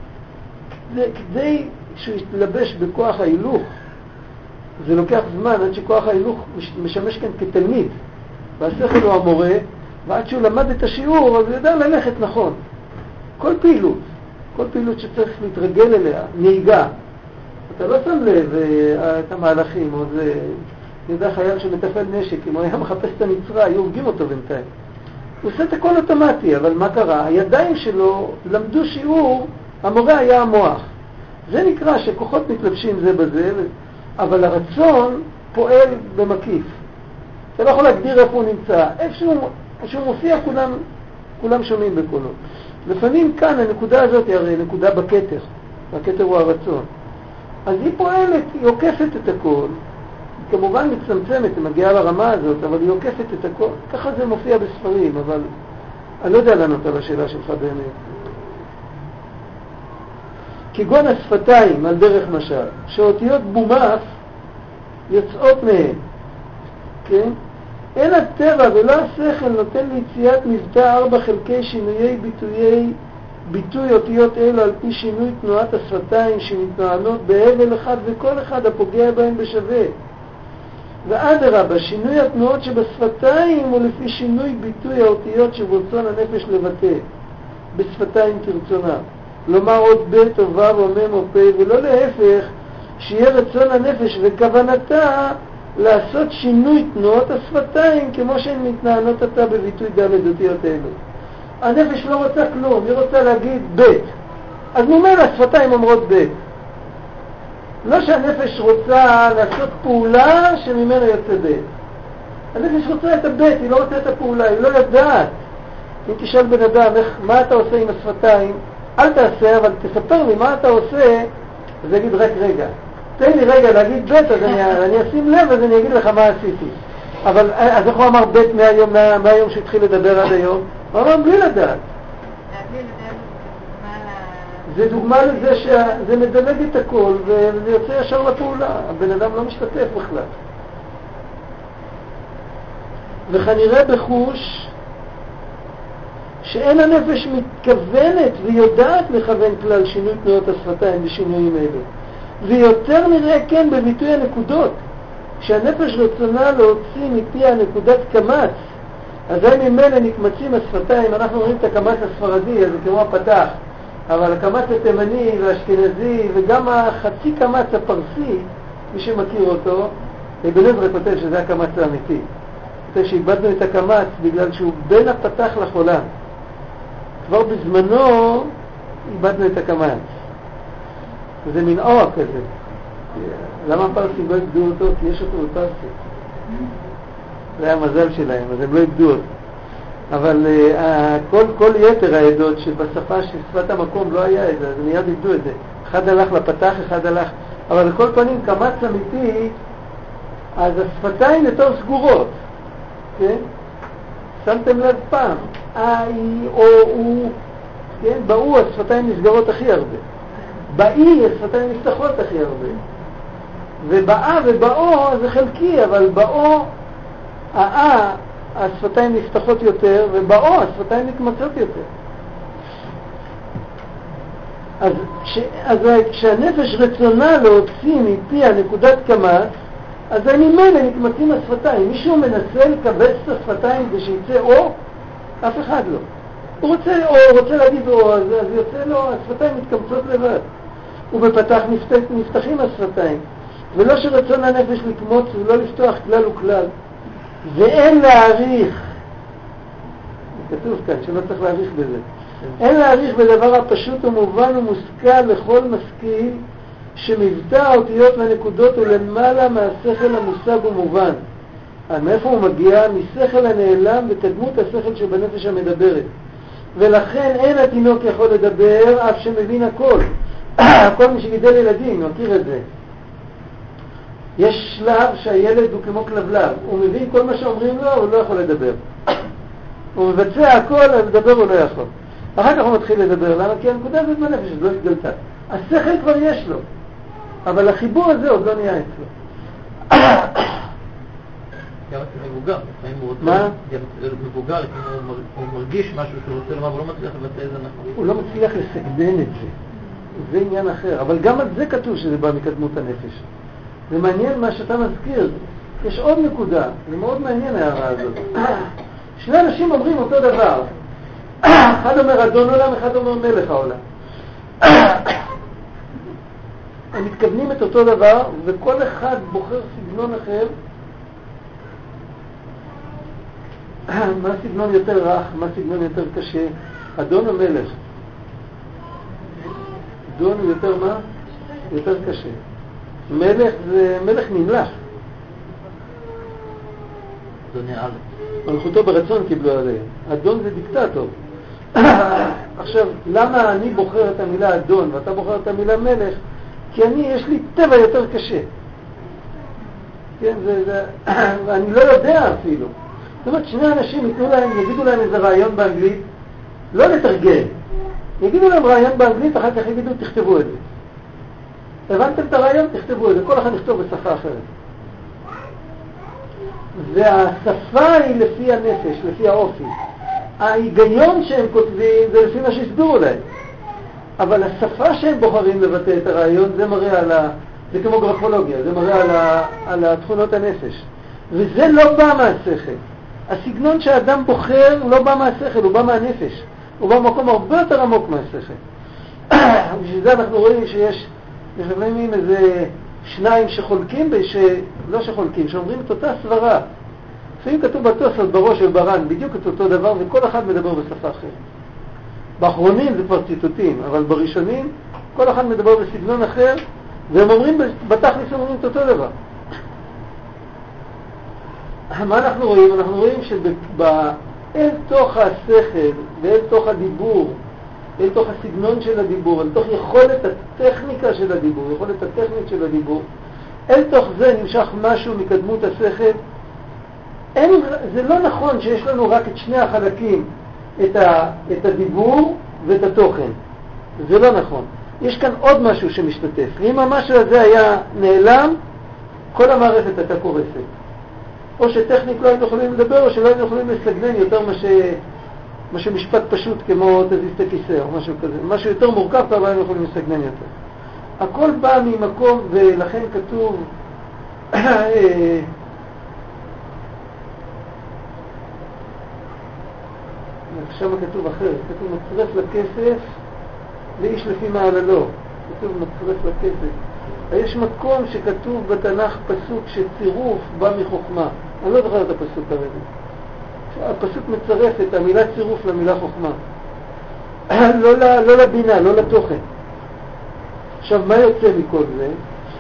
כדי שהוא יתלבש בכוח ההילוך, זה לוקח זמן עד שכוח ההילוך משמש כאן כתלמיד, והשכל הוא המורה, ועד שהוא למד את השיעור, אז הוא יודע ללכת נכון. כל פעילות שצריך להתרגל אליה, נהיגה, אתה לא שם לב את המהלכים, או זה, אני יודע חייל שמטפל נשק, אם הוא היה מחפש את הנצרה, היו הורגים אותו בינתיים. הוא עושה את הכל אוטומטי, אבל מה קרה? הידיים שלו למדו שיעור, המורה היה המוח. זה נקרא שכוחות מתלבשים זה בזה, אבל הרצון פועל במקיף. אתה לא יכול להגדיר איפה הוא נמצא. איפה שהוא מופיע, כולם שומעים בקולו. לפעמים כאן הנקודה הזאת היא הרי נקודה בכתר. הכתר הוא הרצון. אז היא פועלת, היא עוקפת את הכל. היא כמובן מצמצמת, היא מגיעה לרמה הזאת, אבל היא עוקפת את הכל. ככה זה מופיע בספרים, אבל אני לא יודע לענות על השאלה שלך באמת. כגון השפתיים, על דרך משל, שאותיות בומף יוצאות מהן, כן? אין הטבע ולא השכל נותן ליציאת מבטא 4 חלקי שינויי ביטוי אותיות אלו על פי שינוי תנועת השפתיים שמתנוענות בהבל אחד וכל אחד הפוגע בהם בשווה. ואדרבה, שינוי התנועות שבשפתיים הוא לפי שינוי ביטוי האותיות שברצון הנפש לבטא, בשפתיים כרצונה. לומר עוד ב' או ו' או מ' או פ', ולא להפך, שיהיה רצון הנפש וכוונתה לעשות שינוי תנועות השפתיים כמו שהן מתנענות עתה בביטוי ד' אותיות אלו. הנפש לא רוצה כלום, היא רוצה להגיד ב', אז ממילא השפתיים אומרות ב'. לא שהנפש רוצה לעשות פעולה שממנה יוצא ב'. הנפש רוצה את הב', היא לא רוצה את הפעולה, היא לא יודעת. אם תשאל בן אדם, מה אתה עושה עם השפתיים? אל תעשה, אבל תספר לי מה אתה עושה, אז יגיד רק רגע. תן לי רגע להגיד ב', אז אני אשים לב, אז אני אגיד לך מה עשיתי. אבל, אז איך הוא אמר ב' מהיום שהתחיל לדבר עד היום? הוא אמר בלי לדעת. זה דוגמה לזה שזה מדלג את הכל, וזה יוצא ישר לפעולה. הבן אדם לא משתתף בכלל. וכנראה בחוש שאין הנפש מתכוונת ויודעת לכוון כלל שינוי תנועות השפתיים בשינויים אלו. ויותר נראה כן בביטוי הנקודות, שהנפש רצונה להוציא מפי הנקודת קמץ, אז הם ממילא נקמצים השפתיים. אנחנו רואים את הקמץ הספרדי, אז זה כמו הפתח, אבל הקמץ התימני והאשכנזי וגם החצי קמץ הפרסי, מי שמכיר אותו, בן עזרא כותב שזה הקמץ האמיתי. כותב שאיבדנו את הקמץ בגלל שהוא בין הפתח לחולם. כבר בזמנו איבדנו את הקמץ. וזה מין אור כזה. למה הפרסים לא איבדו אותו? כי יש אותו בפרסי. זה היה המזל שלהם, אז הם לא איבדו אותו. אבל כל יתר העדות שבשפה של שפת המקום לא היה את זה, אז מיד איבדו את זה. אחד הלך לפתח, אחד הלך... אבל לכל פנים, קמץ אמיתי, אז השפתיים יותר סגורות. כן? שמתם לב פעם, או הוא, כן? באו השפתיים נסגרות הכי הרבה. באי השפתיים נפתחות הכי הרבה. ובאה ובאו זה חלקי, אבל באו, השפתיים נפתחות יותר, ובאו השפתיים נקמצות יותר. אז כשהנפש רצונה להוציא מפי הנקודת קמץ, אז ממילא נקמצים השפתיים. מישהו מנסה לקבץ את השפתיים כדי שיצא אור? אף אחד לא. הוא רוצה להגיד אור, אז יוצא לו, השפתיים מתקמצות לבד. ובפתח נפתחים השפתיים. ולא שרצון הנפש לקמוץ ולא לפתוח כלל וכלל. ואין להעריך, כתוב כאן שלא צריך להעריך בזה, אין להעריך בדבר הפשוט ומובן ומושכל לכל משכיל, שמבטא האותיות והנקודות הוא למעלה מהשכל המושג ומובן. מאיפה הוא מגיע? משכל הנעלם ותדמות השכל שבנפש המדברת. ולכן אין התינוק יכול לדבר אף שמבין הכל. כל מי שגידל ילדים מכיר את זה. יש שלב שהילד הוא כמו כלבלב, הוא מבין כל מה שאומרים לו, אבל לא יכול לדבר. הוא מבצע הכל, לדבר הוא לא יכול. אחר כך הוא מתחיל לדבר, למה? כי הנקודה הזאת בנפש לא התגלתה. השכל כבר יש לו, אבל החיבור הזה עוד לא נהיה אצלו. גם אצל מבוגר, לפעמים הוא רוצה, מה? גם אצל מבוגר, לפעמים הוא מרגיש משהו שהוא רוצה לומר, אבל לא מצליח לבצע את זה נכון. הוא לא מצליח לסגנן את זה. זה עניין אחר, אבל גם על זה כתוב שזה בא מקדמות הנפש. זה מעניין מה שאתה מזכיר. יש עוד נקודה, זה מאוד מעניין ההערה הזאת. שני אנשים אומרים אותו דבר. אחד אומר אדון עולם, אחד אומר מלך העולם. הם מתכוונים את אותו דבר, וכל אחד בוחר סגנון אחר. מה סגנון יותר רך, מה סגנון יותר קשה? אדון או מלך? אדון הוא יותר מה? יותר קשה. מלך זה מלך נמלך. אדוני הארץ. מלכותו ברצון קיבלו עליהם. אדון זה דיקטטור. עכשיו, למה אני בוחר את המילה אדון ואתה בוחר את המילה מלך? כי יש לי טבע יותר קשה. כן, אני לא יודע אפילו. זאת אומרת, שני אנשים יגידו להם איזה רעיון באנגלית, לא לתרגם. יגידו להם רעיון באנגלית, אחר כך יגידו, תכתבו את זה. הבנתם את הרעיון? תכתבו את זה. כל אחד נכתוב בשפה אחרת. והשפה היא לפי הנפש, לפי האופי. ההיגיון שהם כותבים זה לפי מה שהסבירו להם. אבל השפה שהם בוחרים לבטא את הרעיון, זה מראה זה כמו גרפולוגיה, זה מראה על התכונות הנפש. וזה לא בא מהשכל. הסגנון שהאדם בוחר לא בא מהשכל, הוא בא מהנפש. הוא בא במקום הרבה יותר עמוק מהשכל. בשביל זה אנחנו רואים שיש לפעמים איזה שניים שחולקים, לא שחולקים, שאומרים את אותה סברה. לפעמים כתוב בתוספות בראש של ברן, בדיוק את אותו דבר, וכל אחד מדבר בשפה אחרת. באחרונים זה כבר ציטוטים, אבל בראשונים כל אחד מדבר בסגנון אחר, והם אומרים, בתכלס הם אומרים את אותו דבר. מה אנחנו רואים? אנחנו רואים אל תוך השכל ואל תוך הדיבור, אל תוך הסגנון של הדיבור, אל תוך יכולת הטכניקה של הדיבור, יכולת הטכנית של הדיבור, אל תוך זה נמשך משהו מקדמות השכל. זה לא נכון שיש לנו רק את שני החלקים, את הדיבור ואת התוכן. זה לא נכון. יש כאן עוד משהו שמשתתף. אם המשהו הזה היה נעלם, כל המערכת הייתה קורסת. או שטכנית לא היינו יכולים לדבר, או שלא היינו יכולים לסגנן יותר מה שמשפט פשוט כמו תזיז את הכיסא או משהו כזה. משהו יותר מורכב כבר לא היינו יכולים לסגנן יותר. הכל בא ממקום, ולכן כתוב שם כתוב אחרת, כתוב מצרף לכסף לאיש לפי מעללו. כתוב מצרף לכסף. יש מקום שכתוב בתנ"ך פסוק שצירוף בא מחוכמה. אני לא זוכר את הפסוק כרגע. הפסוק מצרף את המילה צירוף למילה חוכמה. לא לבינה, לא לתוכן. עכשיו, מה יוצא מכל זה?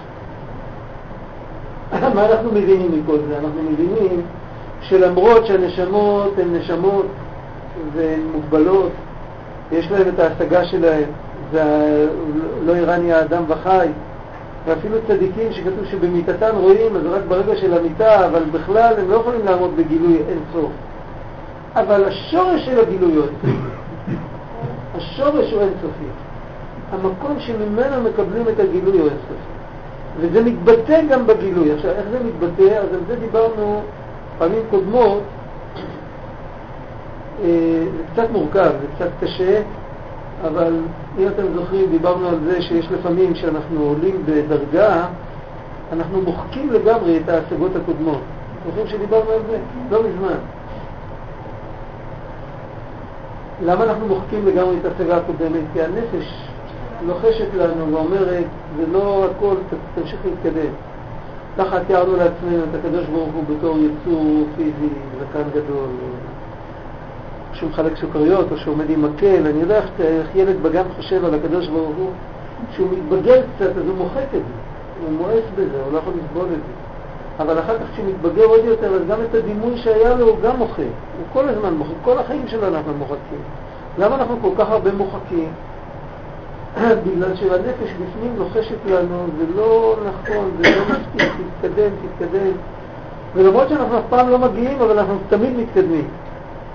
מה אנחנו מבינים מכל זה? אנחנו מבינים שלמרות שהנשמות הן נשמות והן מוגבלות, יש להם את ההשגה שלהם, ולא איראני האדם וחי, ואפילו צדיקים שכתוב שבמיטתם רואים, אז רק ברגע של המיטה, אבל בכלל הם לא יכולים לעמוד בגילוי אין סוף. אבל השורש של הגילוי הוא אין סופי. השורש הוא אין סופי. המקום שממנו מקבלים את הגילוי הוא אין סופי. וזה מתבטא גם בגילוי. עכשיו, איך זה מתבטא? אז על זה דיברנו פעמים קודמות. זה קצת מורכב, זה קצת קשה, אבל אם אתם זוכרים, דיברנו על זה שיש לפעמים שאנחנו עולים בדרגה, אנחנו מוחקים לגמרי את ההשגות הקודמות. זוכרים שדיברנו על זה? לא מזמן. למה אנחנו מוחקים לגמרי את ההשגה הקודמת? כי הנפש לוחשת לנו ואומרת, זה לא הכל, תמשיך להתקדם. ככה תיארנו לעצמנו את הקדוש ברוך הוא בתור יצור פיזי, זקן גדול, שהוא מחלק סוכריות או שהוא עומד עם מקל. אני יודע איך ילד בגן חושב על הקדוש ברוך הוא, שהוא מתבגר קצת אז הוא מוחק את זה, הוא מואס בזה, הוא לא יכול לסבול את זה. אבל אחר כך כשהוא מתבגר עוד יותר, אז גם את הדימוי שהיה לו הוא גם מוחק. הוא כל הזמן מוחק, כל החיים שלנו אנחנו מוחקים. למה אנחנו כל כך הרבה מוחקים? בגלל שהנפש בפנים לוחשת לנו, זה לא נכון, זה לא מספיק, תתקדם. ולמרות שאנחנו אף פעם לא מגיעים, אבל אנחנו תמיד מתקדמים.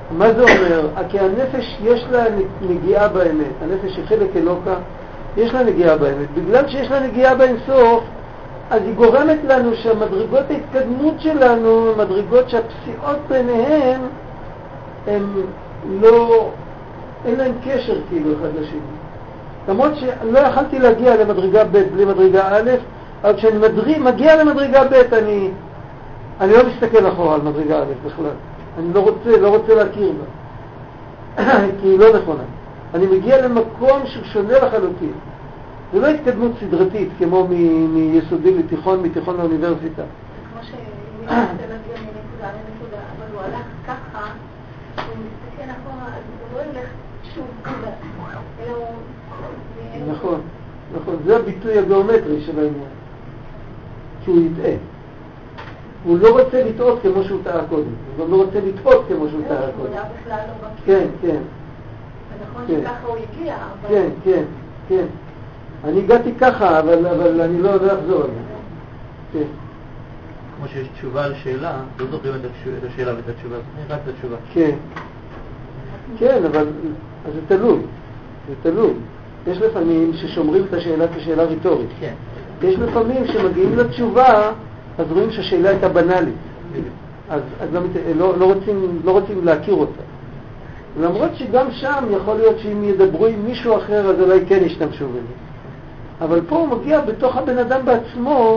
מה זה אומר? כי הנפש יש לה נגיעה באמת, הנפש היא חלק אלוקה, יש לה נגיעה באמת. בגלל שיש לה נגיעה באינסוף, אז היא גורמת לנו שהמדרגות ההתקדמות שלנו, מדרגות שהפסיעות ביניהן, הם לא, אין להם קשר כאילו אחד לשני. למרות שלא יכלתי להגיע למדרגה ב' בלי מדרגה א', אבל כשאני מגיע למדרגה ב' אני לא מסתכל אחורה על מדרגה א' בכלל. אני לא רוצה להכיר בה, כי היא לא נכונה. אני מגיע למקום שהוא שונה לחלוטין. זה לא התקדמות סדרתית, כמו מיסודי לתיכון, מתיכון לאוניברסיטה. זה כמו שאם הוא יוצא מגיע מנקודה לנקודה, אבל הוא הלך ככה, הוא מסתכל אחורה, אז הוא לא ילך שוב כזה, אלא הוא... נכון, נכון. זה הביטוי הגיאומטרי של העניין. שהוא יטעה. הוא לא רוצה לטעות כמו שהוא טעה קודם. הוא גם לא רוצה לטעות כמו שהוא טעה קודם. הוא היה בכלל לא בקיא. כן, כן. ונכון שככה הוא הגיע, אבל... כן, כן, כן. אני הגעתי ככה, אבל אני לא אחזור על זה. כן. כמו שיש תשובה על שאלה, לא זוכרים את השאלה ואת התשובה, רק את התשובה. כן. כן, אבל זה תלוי. זה תלוי. יש לפעמים ששומרים את השאלה כשאלה ריטורית. כן. יש לפעמים שמגיעים לתשובה, אז רואים שהשאלה הייתה בנאלית. אז לא רוצים להכיר אותה. למרות שגם שם יכול להיות שאם ידברו עם מישהו אחר, אז אולי כן ישתמשו בזה. אבל פה הוא מגיע בתוך הבן אדם בעצמו.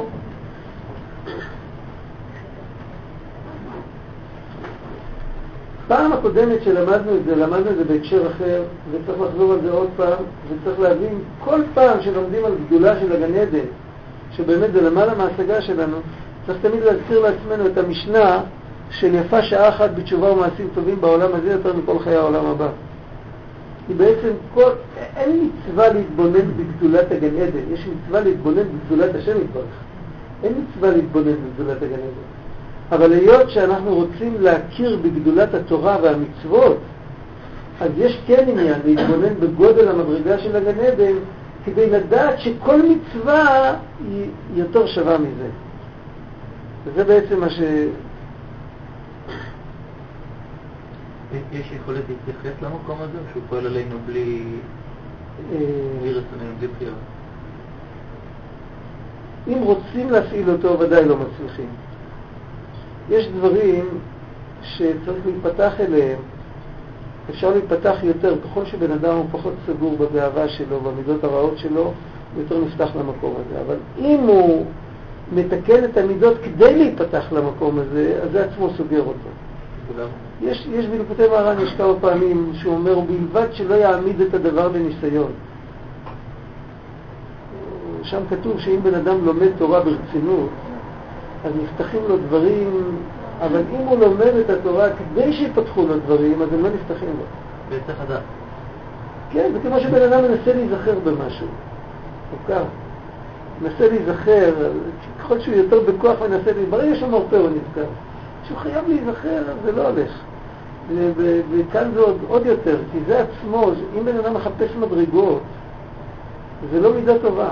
פעם הקודמת שלמדנו את זה, למדנו את זה בהקשר אחר, וצריך לחזור על זה עוד פעם, וצריך להבין, כל פעם שלומדים על גדולה של הגן עדן, שבאמת זה למעלה מההשגה שלנו, צריך תמיד להזכיר לעצמנו את המשנה של יפה שעה אחת בתשובה ומעשים טובים בעולם הזה יותר מכל חיי העולם הבא. כי בעצם אין מצווה להתבונן בגדולת הגן עדן, יש מצווה להתבונן בגדולת השם יתברך. אין מצווה להתבונן בגדולת הגן עדן. אבל היות שאנחנו רוצים להכיר בגדולת התורה והמצוות, אז יש כן עניין להתבונן בגודל המדרגה של הגן עדן, כדי לדעת שכל מצווה היא יותר שווה מזה. וזה בעצם מה יש יכולת להתייחס למקום הזה, שהוא פועל עלינו בלי רצוננו, בלי בחירה? אם רוצים להפעיל אותו, ודאי לא מצליחים. יש דברים שצריך להתפתח אליהם, אפשר להתפתח יותר, ככל שבן אדם הוא פחות סגור בגאווה שלו, במידות הרעות שלו, הוא יותר נפתח למקום הזה. אבל אם הוא מתקן את המידות כדי להתפתח למקום הזה, אז זה עצמו סוגר אותו. יש בליקוטי מרן, יש כמה פעמים שהוא אומר, בלבד שלא יעמיד את הדבר לניסיון. שם כתוב שאם בן אדם לומד תורה ברצינות, אז נפתחים לו דברים, אבל אם הוא לומד את התורה כדי שיפתחו לו דברים, אז הם לא נפתחים לו. וצריך לדעת. כן, זה כמו שבן אדם מנסה להיזכר במשהו. אוקיי. מנסה להיזכר, ככל שהוא יותר בכוח מנסה להיזכר, ברגע שמרפא הוא נזכר. שהוא חייב להיזכר, זה לא הולך. וכאן זה עוד יותר, כי זה עצמו, אם בן אדם מחפש מדרגות, זה לא מידה טובה.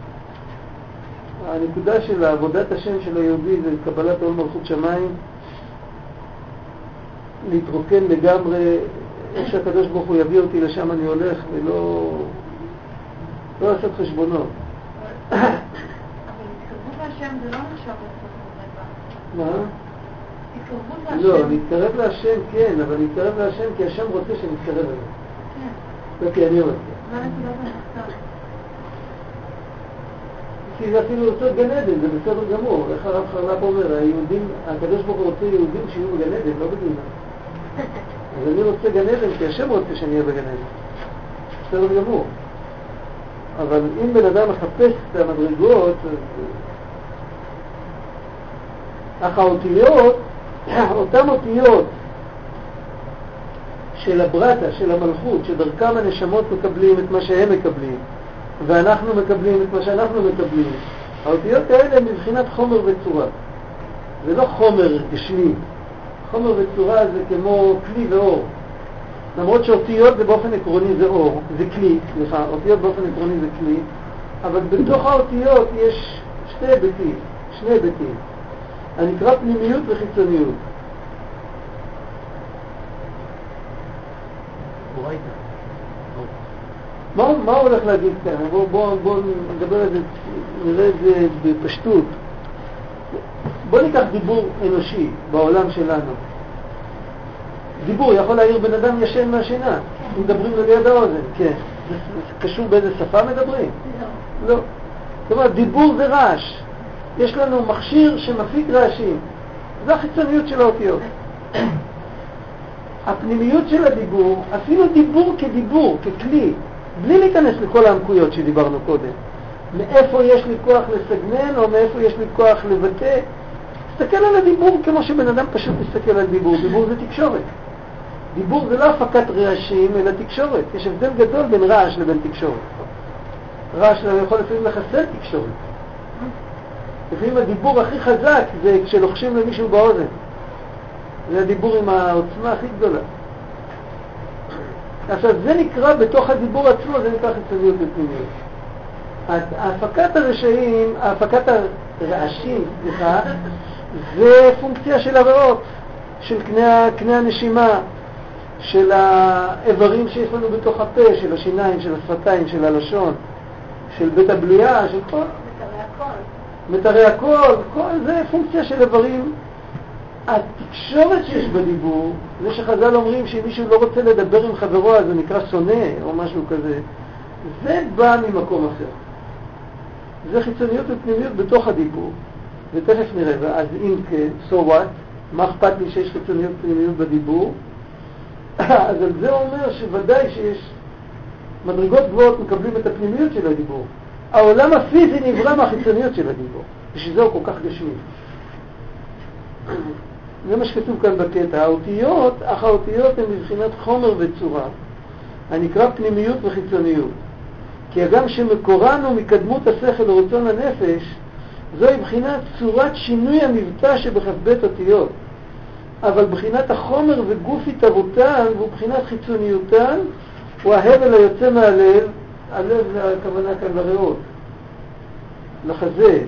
הנקודה של עבודת השם של היהודי זה קבלת עול מלכות שמיים, להתרוקן לגמרי, איך שהקדוש ברוך הוא יביא אותי לשם אני הולך, ולא לעשות חשבונות. אבל התקרבות להשם זה לא נחשב לעשות מדרגה. מה? התקרבות להשם... לא, להתקרב להשם כן, אבל להתקרב להשם כי השם רוצה שנתקרב אליו. כן. לא כי אני רוצה. מה נקודת המחקר? כי זה אפילו רוצה גן עדן, זה בסדר גמור. איך הרב חרל"פ אומר, הקדוש ברוך הוא רוצה יהודים שיהיו בגן עדן, לא בגינה. אז אני רוצה גן עדן כי השם רוצה שאני אהיה בגן עדן. בסדר גמור. אבל אם בן אדם מחפש את המדרגות, אך האותיות, אותם אותיות של הברטה, של המלכות, שדרכם הנשמות מקבלים את מה שהם מקבלים, ואנחנו מקבלים את מה שאנחנו מקבלים. האותיות האלה הן מבחינת חומר וצורה. זה לא חומר גשמי. חומר וצורה זה כמו כלי ואור. למרות שאותיות זה באופן עקרוני זה אור, זה כלי, סליחה, אותיות באופן עקרוני זה כלי, אבל בתוך האותיות יש שני היבטים. הנקרא פנימיות וחיצוניות. מה הוא הולך להגיד כאן? בואו נדבר על זה, נראה את זה בפשטות. בואו ניקח דיבור אנושי בעולם שלנו. דיבור יכול להעיר בן אדם ישן מהשינה. מדברים ליד האוזן, כן. זה קשור באיזה שפה מדברים? לא. זאת אומרת, דיבור זה רעש. יש לנו מכשיר שמפיק רעשים. זה החיצוניות של האותיות. הפנימיות של הדיבור, אפילו דיבור כדיבור, ככלי, בלי להיכנס לכל העמקויות שדיברנו קודם. מאיפה יש לי כוח לסגנן, או מאיפה יש לי כוח לבטא. תסתכל על הדיבור כמו שבן אדם פשוט מסתכל על דיבור. דיבור זה תקשורת. דיבור זה לא הפקת רעשים, אלא תקשורת. יש הבדל גדול בין רעש לבין תקשורת. רעש יכול לפעמים לחסל תקשורת. לפעמים הדיבור הכי חזק זה כשלוחשים למישהו באוזן. זה הדיבור עם העוצמה הכי גדולה. עכשיו, זה נקרא בתוך הדיבור עצמו, זה נקרא חיצוניות ופנימיות. הפקת הרעשים, זה פונקציה של הריאות, של קנה הנשימה, של האיברים שיש לנו בתוך הפה, של השיניים, של השפתיים, של הלשון, של בית הבליעה, של כל... מתרי הכל, זה פונקציה של איברים. התקשורת שיש בדיבור, זה שחז"ל אומרים שאם מישהו לא רוצה לדבר עם חברו, אז זה נקרא שונא או משהו כזה, זה בא ממקום אחר. זה חיצוניות ופנימיות בתוך הדיבור, ותכף נראה. אז אם כן, so what? מה אכפת לי שיש חיצוניות ופנימיות בדיבור? אז על זה אומר שוודאי שיש מדרגות גבוהות מקבלים את הפנימיות של הדיבור. העולם הפיזי נברא מהחיצוניות של הדיבור, ושזה הוא כל כך גשמי. זה מה שכתוב כאן בקטע. האותיות הן מבחינת חומר וצורה, הנקרא פנימיות וחיצוניות. כי הגם שמקורן הוא מקדמות השכל ורצון הנפש, זוהי בחינת צורת שינוי המבטא שבכ"ב אותיות. אבל בחינת החומר וגוף התהוותן ובחינת חיצוניותן הוא ההבל היוצא מהלב. הלב זה הכוונה כאן לריאות, לחזה,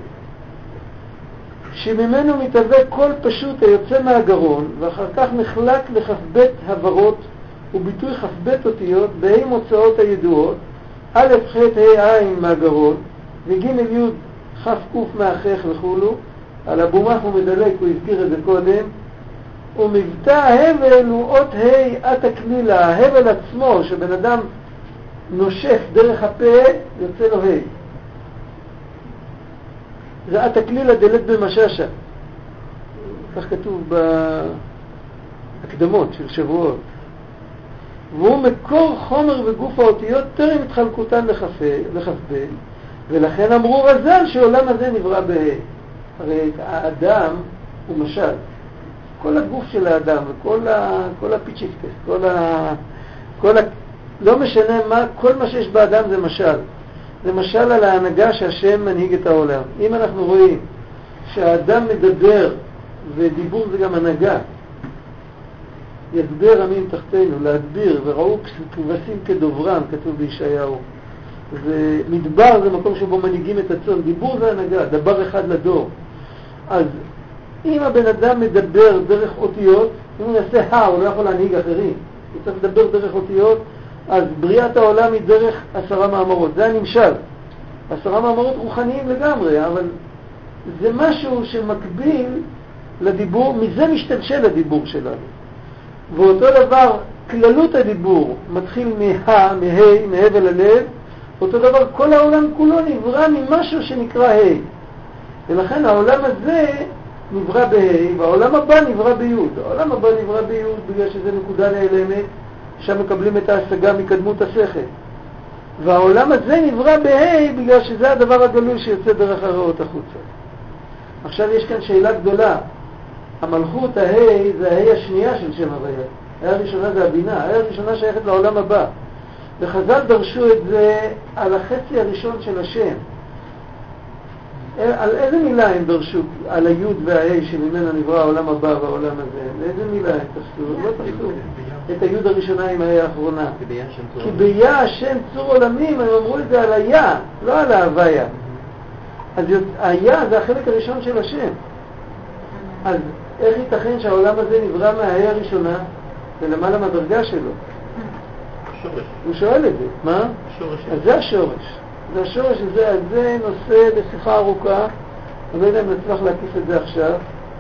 שממנו מתהווה כל פשוט היוצא מהגרון, ואחר כך נחלק לכ"ב הברות וביטוי כ"ב אותיות בה' מוצאות הידועות, א' ח' ה' ע' מהגרון וג' י' כ' ק' מהחך וכולו. על הבומח הוא מדלק, הוא הזכיר את זה קודם. ומבטא ההבל הוא אות ה' עת הכלילה, ההבל עצמו שבן אדם נושף דרך הפה יוצא לו ה'. זה עת הכלילה דלת במששה, כך כתוב בהקדמות של שבועות. והוא מקור חומר וגוף האותיות טרם התחלקותן לכ"ב, ולכן אמרו רז"ל שעולם הזה נברא בה'. הרי האדם הוא משל, כל הגוף של האדם וכל הפיצ'יפטס, לא משנה מה, כל מה שיש באדם זה משל. זה משל על ההנהגה שהשם מנהיג את העולם. אם אנחנו רואים שהאדם מדבר, ודיבור זה גם הנהגה, ידבר עמים תחתינו, להדביר, וראו כבשים כדוברם, כתוב בישעיהו. מדבר זה מקום שבו מנהיגים את הצאן, דיבור זה הנהגה, דבר אחד לדור. אז אם הבן אדם מדבר דרך אותיות, אם הוא יעשה הוא לא יכול להנהיג אחרים, הוא צריך לדבר דרך אותיות, אז בריאת העולם היא דרך 10 מאמרות, זה הנמשל. 10 מאמרות רוחניים לגמרי, אבל זה משהו שמקביל לדיבור, מזה משתלשל הדיבור שלנו. ואותו דבר, כללות הדיבור מתחיל מהבל הלב, אותו דבר כל העולם כולו נברא ממשהו שנקרא ולכן העולם הזה נברא והעולם הבא נברא ביוד. העולם הבא נברא ביוד בגלל שזה נקודה נעלמת, שם מקבלים את ההשגה מקדמות השכל. והעולם הזה נברא בגלל שזה הדבר הגלוי שיוצא דרך הריאות החוצה. עכשיו יש כאן שאלה גדולה. המלכות זה השנייה של שם הוויה. הראשונה זה הבינה, הראשונה שייכת לעולם הבא. וחז"ל דרשו את זה על החצי הראשון של השם. על איזה מילה הם דרשו? על היוד וההי שממנה נברא העולם הבא והעולם הזה. לאיזה מילה הם תפסו? לא תפסו. את היוד הראשונה עם ההי האחרונה. כי ביה השם צור עולמים, הם אמרו את זה על היה, לא על ההוויה. אז היה זה החלק הראשון של השם. אז איך ייתכן שהעולם הזה נברא מההי הראשונה ולמעלה מהדרגה שלו? שורש. הוא שואל את זה, מה? שורש. אז זה השורש. זה השורש הזה, אז זה נושא לשיחה ארוכה. אני לא יודע אם נצליח להקיף את זה עכשיו.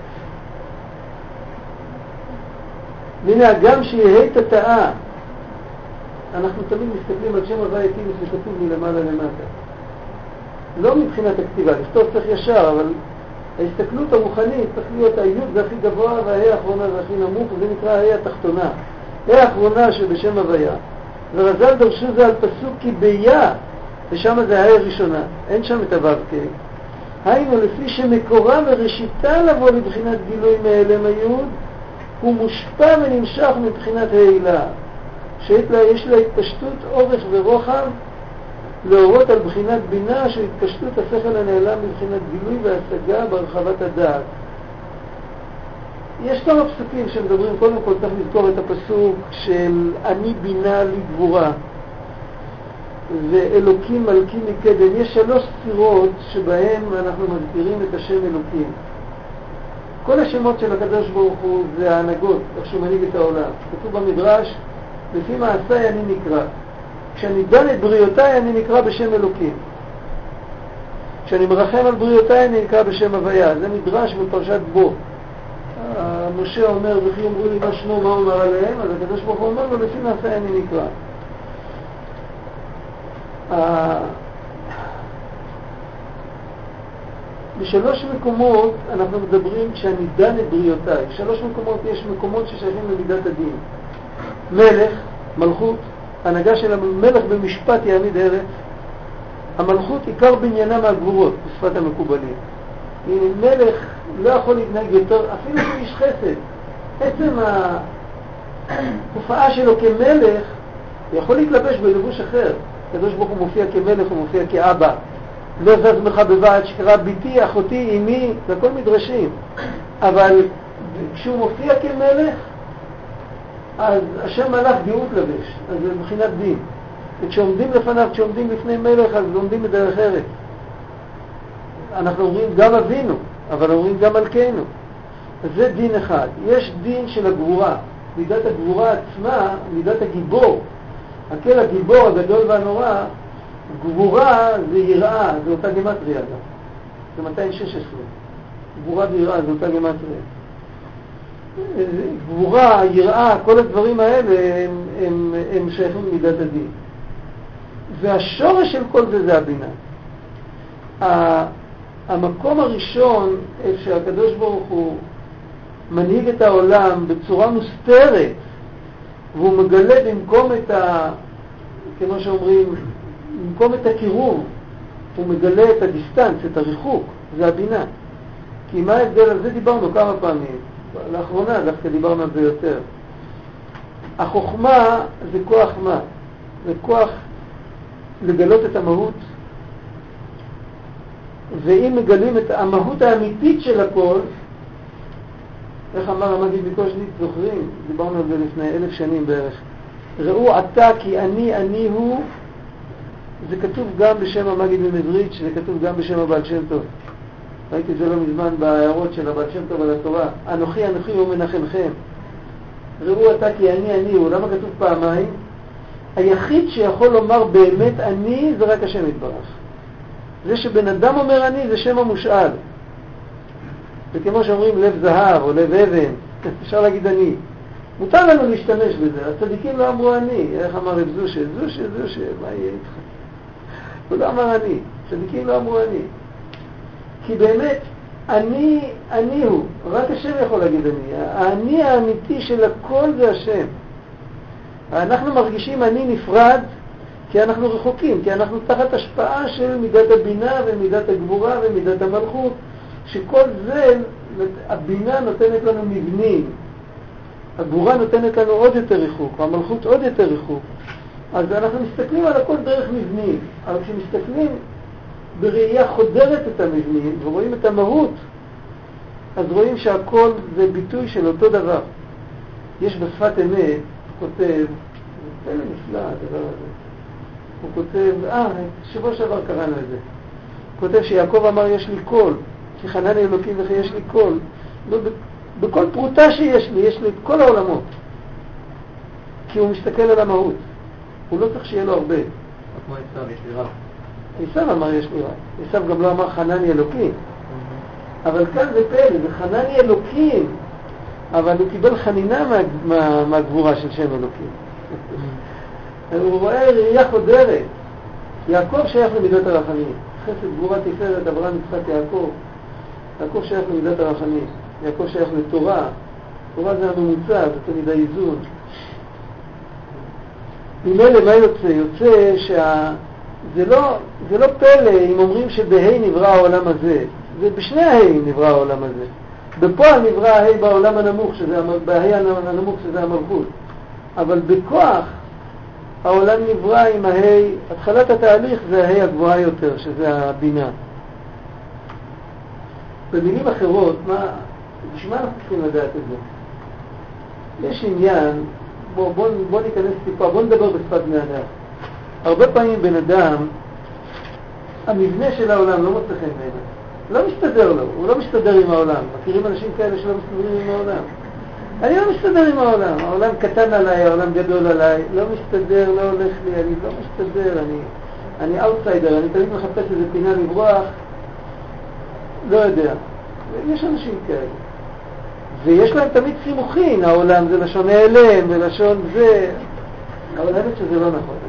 והנה, הגם שיהיה תתאה, אנחנו תמיד מסתכלים על שם הוויה כאילו זה כתוב מלמעלה למטה. לא מבחינת הכתיבה, לכתוב צריך ישר, אבל ההסתכלות הרוחנית צריך להיות היוד זה הכי גבוה וההא האחרונה זה הכי נמוך, וזה נקרא ההא התחתונה. ההא האחרונה שבשם הוויה, ורז"ל דרשו זה על פסוק כי ביה, ושם זה ההא הראשונה, אין שם את הו"ק. היינו לפי שמקורה וראשיתה לבוא לבחינת גילוי מאלם היוד, הוא מושפע ונמשך מבחינת העילה, שיש לה התפשטות אורך ורוחב, להורות על בחינת בינה של התפשטות השכל הנעלם מבחינת גילוי והשגה בהרחבת הדעת. יש כמה פסוקים שמדברים, קודם כל צריך לזכור את הפסוק של אני בינה לי גבורה ואלוקים מלכים מקדם. יש 3 ספירות שבהם אנחנו מזכירים את השם אלוקים. כל השמות של הקדוש ברוך הוא זה ההנהגות, איך שהוא מנהיג את העולם. כתוב במדרש, לפי מעשיי אני נקרא. כשאני דן את בריאותיי אני נקרא בשם אלוקים. כשאני מרחם על בריאותיי אני נקרא בשם הוויה. זה מדרש בפרשת בו. משה אומר, וכי אומרו לי מה שמו, מה אומר עליהם? אז הקדוש ברוך הוא אומר לו, לפי מעשיי אני נקרא. בשלוש מקומות אנחנו מדברים כשאני דן את בריאותיי. 3 מקומות יש מקומות ששייכים למידת הדין. מלך, מלכות, הנהגה של המלך במשפט יעמיד ארץ. המלכות עיקר בניינה מהגבורות בשפת המקובלים. מלך לא יכול להתנהג יותר, אפילו כאיש חסד. עצם התופעה שלו כמלך יכול להתלבש בלבוש אחר. הקדוש ברוך הוא מופיע כמלך, הוא מופיע כאבא. לא זז מך בבעד שקרא ביתי, אחותי, אמי, זה הכל מדרשים. אבל כשהוא מופיע כמלך, אז השם מלך גאות לבש, אז זה מבחינת דין. וכשעומדים לפניו, כשעומדים לפני מלך, אז עומדים בדרך ארץ. אנחנו אומרים גם אבינו, אבל אומרים גם מלכנו. אז זה דין אחד. יש דין של הגבורה. מידת הגבורה עצמה, מידת הגיבור. הקל הגיבור הגדול והנורא, גבורה זה יראה, זה אותה גמטריה. זה 216. גבורה ויראה זה אותה גמטריה. גבורה, יראה, כל הדברים האלה הם שייכים למידת הדין. והשורש של כל זה זה הבינה. המקום הראשון, איפה שהקדוש ברוך הוא מנהיג את העולם בצורה מוסתרת, והוא מגלה במקום כמו שאומרים, במקום את הקירוב, הוא מגלה את הדיסטנס, את הריחוק, זה הבינה. כי מה ההבדל? על זה דיברנו כמה פעמים. לאחרונה דווקא דיברנו על זה יותר. החוכמה זה כוח מה? זה כוח לגלות את המהות. ואם מגלים את המהות האמיתית של הכל, איך אמר המגיד מקושנית, זוכרים? דיברנו על זה לפני 1000 שנים בערך. ראו עתה כי אני הוא, זה כתוב גם בשם המגיד ממזריץ', זה כתוב גם בשם הבעל שם טוב. ראיתי את זה לא מזמן בהערות של הבעל שם טוב על התורה. אנוכי הוא מנחמכם. ראו עתה כי אני הוא. למה כתוב פעמיים? היחיד שיכול לומר באמת אני זה רק השם יתברך. זה שבן אדם אומר אני זה שם המושאל. וכמו שאומרים לב זהב או לב אבן, אפשר להגיד אני. מותר לנו להשתמש בזה. הצדיקים לא אמרו אני. איך אמר רב זושה, מה יהיה איתך? הוא לא אמר אני. הצדיקים לא אמרו אני. כי באמת, אני הוא. רק השם יכול להגיד אני. האני האמיתי של הכל זה השם. אנחנו מרגישים אני נפרד כי אנחנו רחוקים, כי אנחנו תחת השפעה של מידת הבינה ומידת הגבורה ומידת המלכות, שכל זה, הבינה נותנת לנו מבנים. הגבורה נותנת לנו עוד יותר ריחוק, והמלכות עוד יותר ריחוק. אז אנחנו מסתכלים על הכל דרך מבנים, אבל כשמסתכלים בראייה חודרת את המבנים ורואים את המהות, אז רואים שהכל זה ביטוי של אותו דבר. יש בשפת אמת, כותב, זה פלא נפלא הדבר הזה. הוא כותב, שבוע שעבר קראנו את זה. הוא כותב שיעקב אמר יש לי קול, כי חנני אלוקים וכי יש לי קול. בכל פרוטה שיש לי, יש לי את כל העולמות. כי הוא מסתכל על המהות. הוא לא צריך שיהיה לו הרבה. כמו עשיו, יש לי רב. עשיו אמר יש לי רב. עשיו גם לא אמר חנני אלוקים. אבל כאן זה פלא, זה חנני אלוקים, אבל הוא קיבל חנינה מהגבורה של שם אלוקים. הוא רואה ראייה חודרת. יעקב שייך למידת הרחמים. חסד גבורה תפארת, אברהם יצחק יעקב. יעקב שייך למידת הרחמים. יעקב שייך לתורה. תורה זה הממוצע, זה תמיד האיזון. ממילא מה יוצא? יוצא זה לא פלא אם אומרים שבהי נברא העולם הזה. זה בשני ההי נברא העולם הזה. בפועל נברא ההי בעולם הנמוך, בהי הנמוך שזה המלכות. אבל בכוח העולם נברא עם ההי, התחלת התהליך זה ההי הגבוהה יותר, שזה הבינה. במילים אחרות, בשביל מה אנחנו צריכים לדעת את זה? יש עניין, בוא ניכנס טיפה, בוא נדבר בשפת בני אדם. הרבה פעמים בן אדם, המבנה של העולם לא מוצא חן בעיניו. לא מסתדר לו, הוא לא מסתדר עם העולם. מכירים אנשים כאלה שלא מסתדרים עם העולם? אני לא מסתדר עם העולם, העולם קטן עליי, העולם גדול עליי, לא מסתדר, לא הולך לי, אני לא מסתדר, אני אאוטסיידר, אני תמיד מחפש איזה פינה לברוח, לא יודע. יש אנשים כאלה. ויש להם תמיד סימוכין, העולם זה לשון נעלם ולשון זה, אבל האמת שזה לא נכון.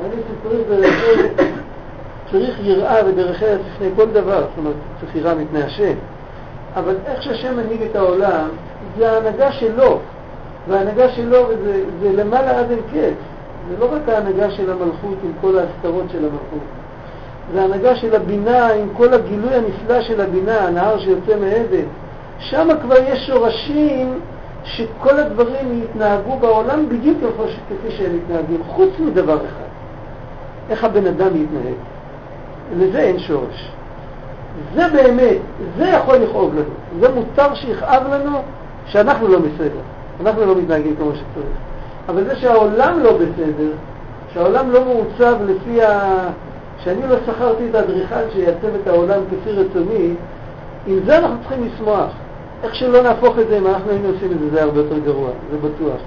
צריך יראה ודרך ארץ לפני כל דבר, זאת אומרת, צריך יראה מפני השם. אבל איך שהשם מנהיג את העולם, זה ההנהגה שלו, וההנהגה שלו זה למעלה עד אין קץ. זה לא רק ההנהגה של המלכות עם כל ההסתרות של המלכות. זה ההנהגה של הבינה עם כל הגילוי הנפלא של הבינה, הנהר שיוצא מעדן. שם כבר יש שורשים שכל הדברים יתנהגו בעולם בדיוק כפי שהם מתנהגים, חוץ מדבר אחד. איך הבן אדם יתנהג. לזה אין שורש. זה באמת, זה יכול לכאוב לנו. זה מותר שיכאב לנו שאנחנו לא בסדר. אנחנו לא מתנהגים כמו שצריך. אבל זה שהעולם לא בסדר, שהעולם לא מעוצב לפי שאני לא שכרתי את האדריכל שיעצב את העולם כפי רצוני, עם זה אנחנו צריכים לשמוח. איך שלא נהפוך את זה, אם אנחנו היינו עושים את זה, זה הרבה יותר גרוע, זה בטוח.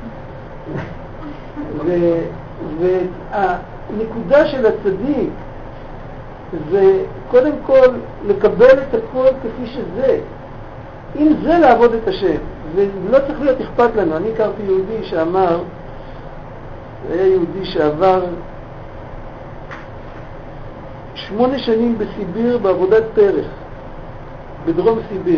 והנקודה של הצדיק זה קודם כל לקבל את הכל כפי שזה. אם זה לעבוד את השם, ולא צריך להיות אכפת לנו. אני הכרתי יהודי שאמר, היה יהודי שעבר 8 שנים בסיביר בעבודת פרח, בדרום סיביר.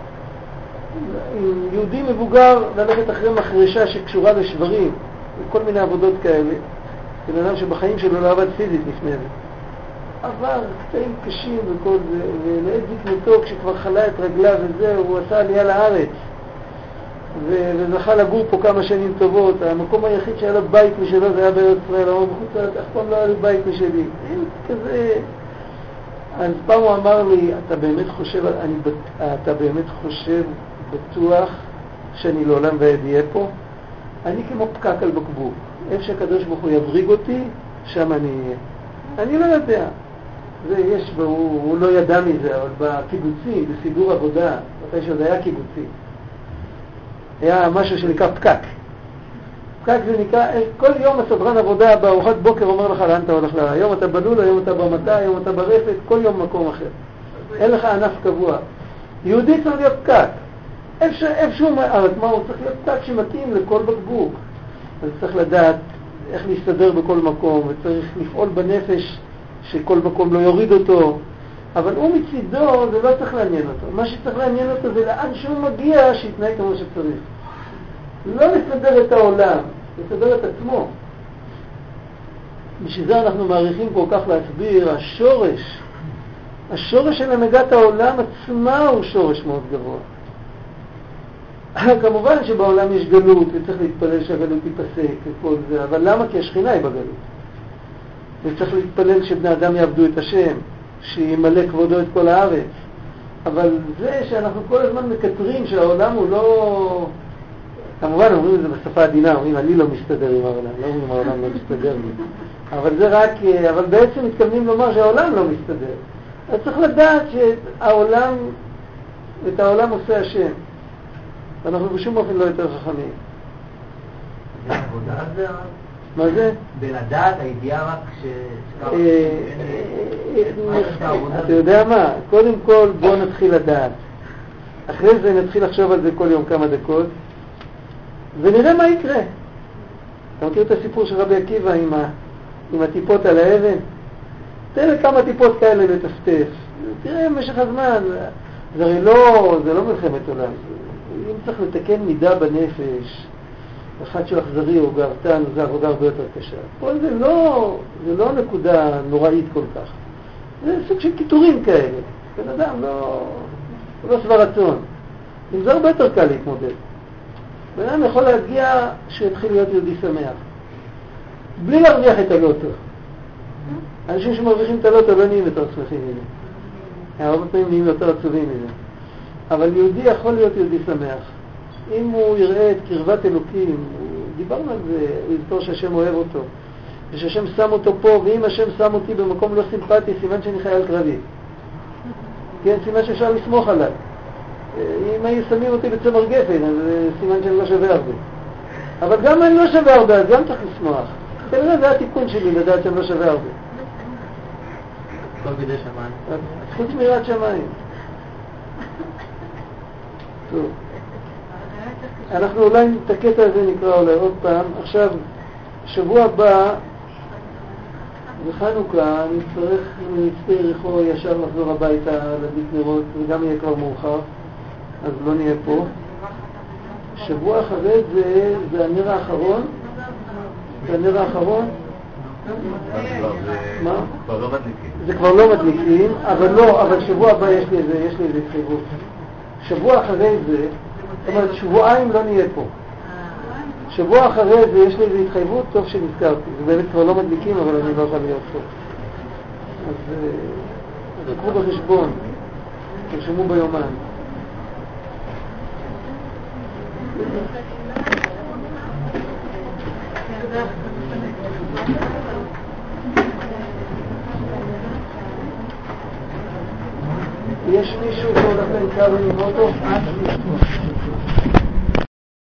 יהודי מבוגר ללכת אחרי מחרשה שקשורה לשברים, וכל מיני עבודות כאלה. בן אדם שבחיים שלו לא עבד פיזית לפני זה. עבר קטעים קשים וכל זה, ולעת זקנתו כשכבר חלה את רגליו וזה, הוא עשה עלייה לארץ. וזכה לגור פה כמה שנים טובות. המקום היחיד שהיה לו בית משלו זה היה בארץ ישראל, אבל בחוץ לארץ אף פעם לא היה לי בית משלי. אין כזה. אז פעם הוא אמר לי, אתה באמת חושב בטוח שאני לעולם ועד אהיה פה? אני כמו פקק על בקבוק. איפה שהקדוש ברוך הוא יבריג אותי, שם אני אהיה. אני לא יודע. זה יש, הוא לא ידע מזה, אבל בקיבוצים, בסידור עבודה, מתי שעוד היה קיבוצי, היה משהו שנקרא פקק. פקק זה נקרא, כל יום הסדרן עבודה בארוחת בוקר אומר לך לאן אתה הולך לה. היום אתה בלול, היום אתה במטה, היום אתה ברפת, כל יום מקום אחר. אין לך ענף קבוע. יהודי צריך להיות פקק. איפשהו, אבל מה, הוא צריך להיות פקק שמתאים לכל בקבוק. אז צריך לדעת איך להסתדר בכל מקום, וצריך לפעול בנפש שכל מקום לא יוריד אותו. אבל הוא מצידו, זה לא צריך לעניין אותו. מה שצריך לעניין אותו זה לאן שהוא מגיע, שיתנהג כמו שצריך. לא לסדר את העולם, לסדר את עצמו. בשביל זה אנחנו מעריכים כל כך להסביר, השורש של הנהגת העולם עצמה הוא שורש מאוד גבוה. כמובן שבעולם יש גלות, וצריך להתפלל שהגלות תיפסק וכל זה, אבל למה? כי השכינה היא בגלות. וצריך להתפלל שבני אדם יעבדו את השם, שימלא כבודו את כל הארץ. אבל זה שאנחנו כל הזמן מקטרים שהעולם הוא לא... כמובן אומרים את זה בשפה עדינה, אומרים אני לא מסתדר עם העולם, לא אומרים העולם לא מסתדר לי. אבל זה רק, אבל בעצם מתכוונים לומר שהעולם לא מסתדר. אז צריך לדעת שהעולם, את העולם עושה השם. ואנחנו בשום אופן לא יותר חכמים. עבודה זה מה זה? בלדעת הידיעה רק אתה יודע מה? קודם כל בוא נתחיל לדעת. אחרי זה נתחיל לחשוב על זה כל יום כמה דקות, ונראה מה יקרה. אתה מכיר את הסיפור של רבי עקיבא עם הטיפות על האבן? תן לי כמה טיפות כאלה לטפטף. תראה במשך הזמן. זה הרי לא מלחמת עולם. אם צריך לתקן מידה בנפש, אחד שהוא אכזרי או גאוותן, זה עבודה הרבה יותר קשה. פה זה לא נקודה נוראית כל כך. זה סוג של קיטורים כאלה. בן אדם לא שבע רצון. עם זה הרבה יותר קל להתמודד. בן אדם יכול להגיע שיתחיל להיות יהודי שמח. בלי להרוויח את הלוטו. אנשים שמרוויחים את הלוטו לא נהיים יותר שמחים מזה. הרבה פעמים נהיים יותר עצובים מזה. אבל יהודי יכול להיות יהודי שמח. אם הוא יראה את קרבת אלוקים, דיברנו על זה, הוא יזכור שהשם אוהב אותו, ושהשם שם אותו פה, ואם השם שם אותי במקום לא סימפטי, סימן שאני חייל קרבי. כן, סימן שאפשר לסמוך עליי. אם היו שמים אותי בצמר גפן, אז סימן שאני לא שווה הרבה. אבל גם אם אני לא שווה הרבה, אז גם צריך לשמוח. כנראה זה התיקון שלי, לדעת שאני לא שווה הרבה. לא כדי שמיים. חוץ מיראת שמיים. טוב. אנחנו אולי את הקטע הזה נקרא אולי עוד פעם. עכשיו, שבוע הבא, בחנוכה, נצטרך מצפה יריחו ישר לחזור הביתה להדליק נרות, וגם יהיה כבר מאוחר, אז לא נהיה פה. שבוע אחרי זה הנר האחרון. זה הנר האחרון? מה? כבר לא מדליקים. זה כבר לא מדליקים, אבל שבוע הבא יש לי איזה התחייבות. שבוע אחרי זה, זאת אומרת, שבועיים לא נהיה פה. שבוע אחרי זה יש לי איזו התחייבות, טוב שנזכרתי. זה באמת כבר לא מדליקים, אבל אני לא יכול להיות פה. אז תקחו בחשבון, תרשמו ביומן. יש מישהו שהולך להיכר עם אוטו?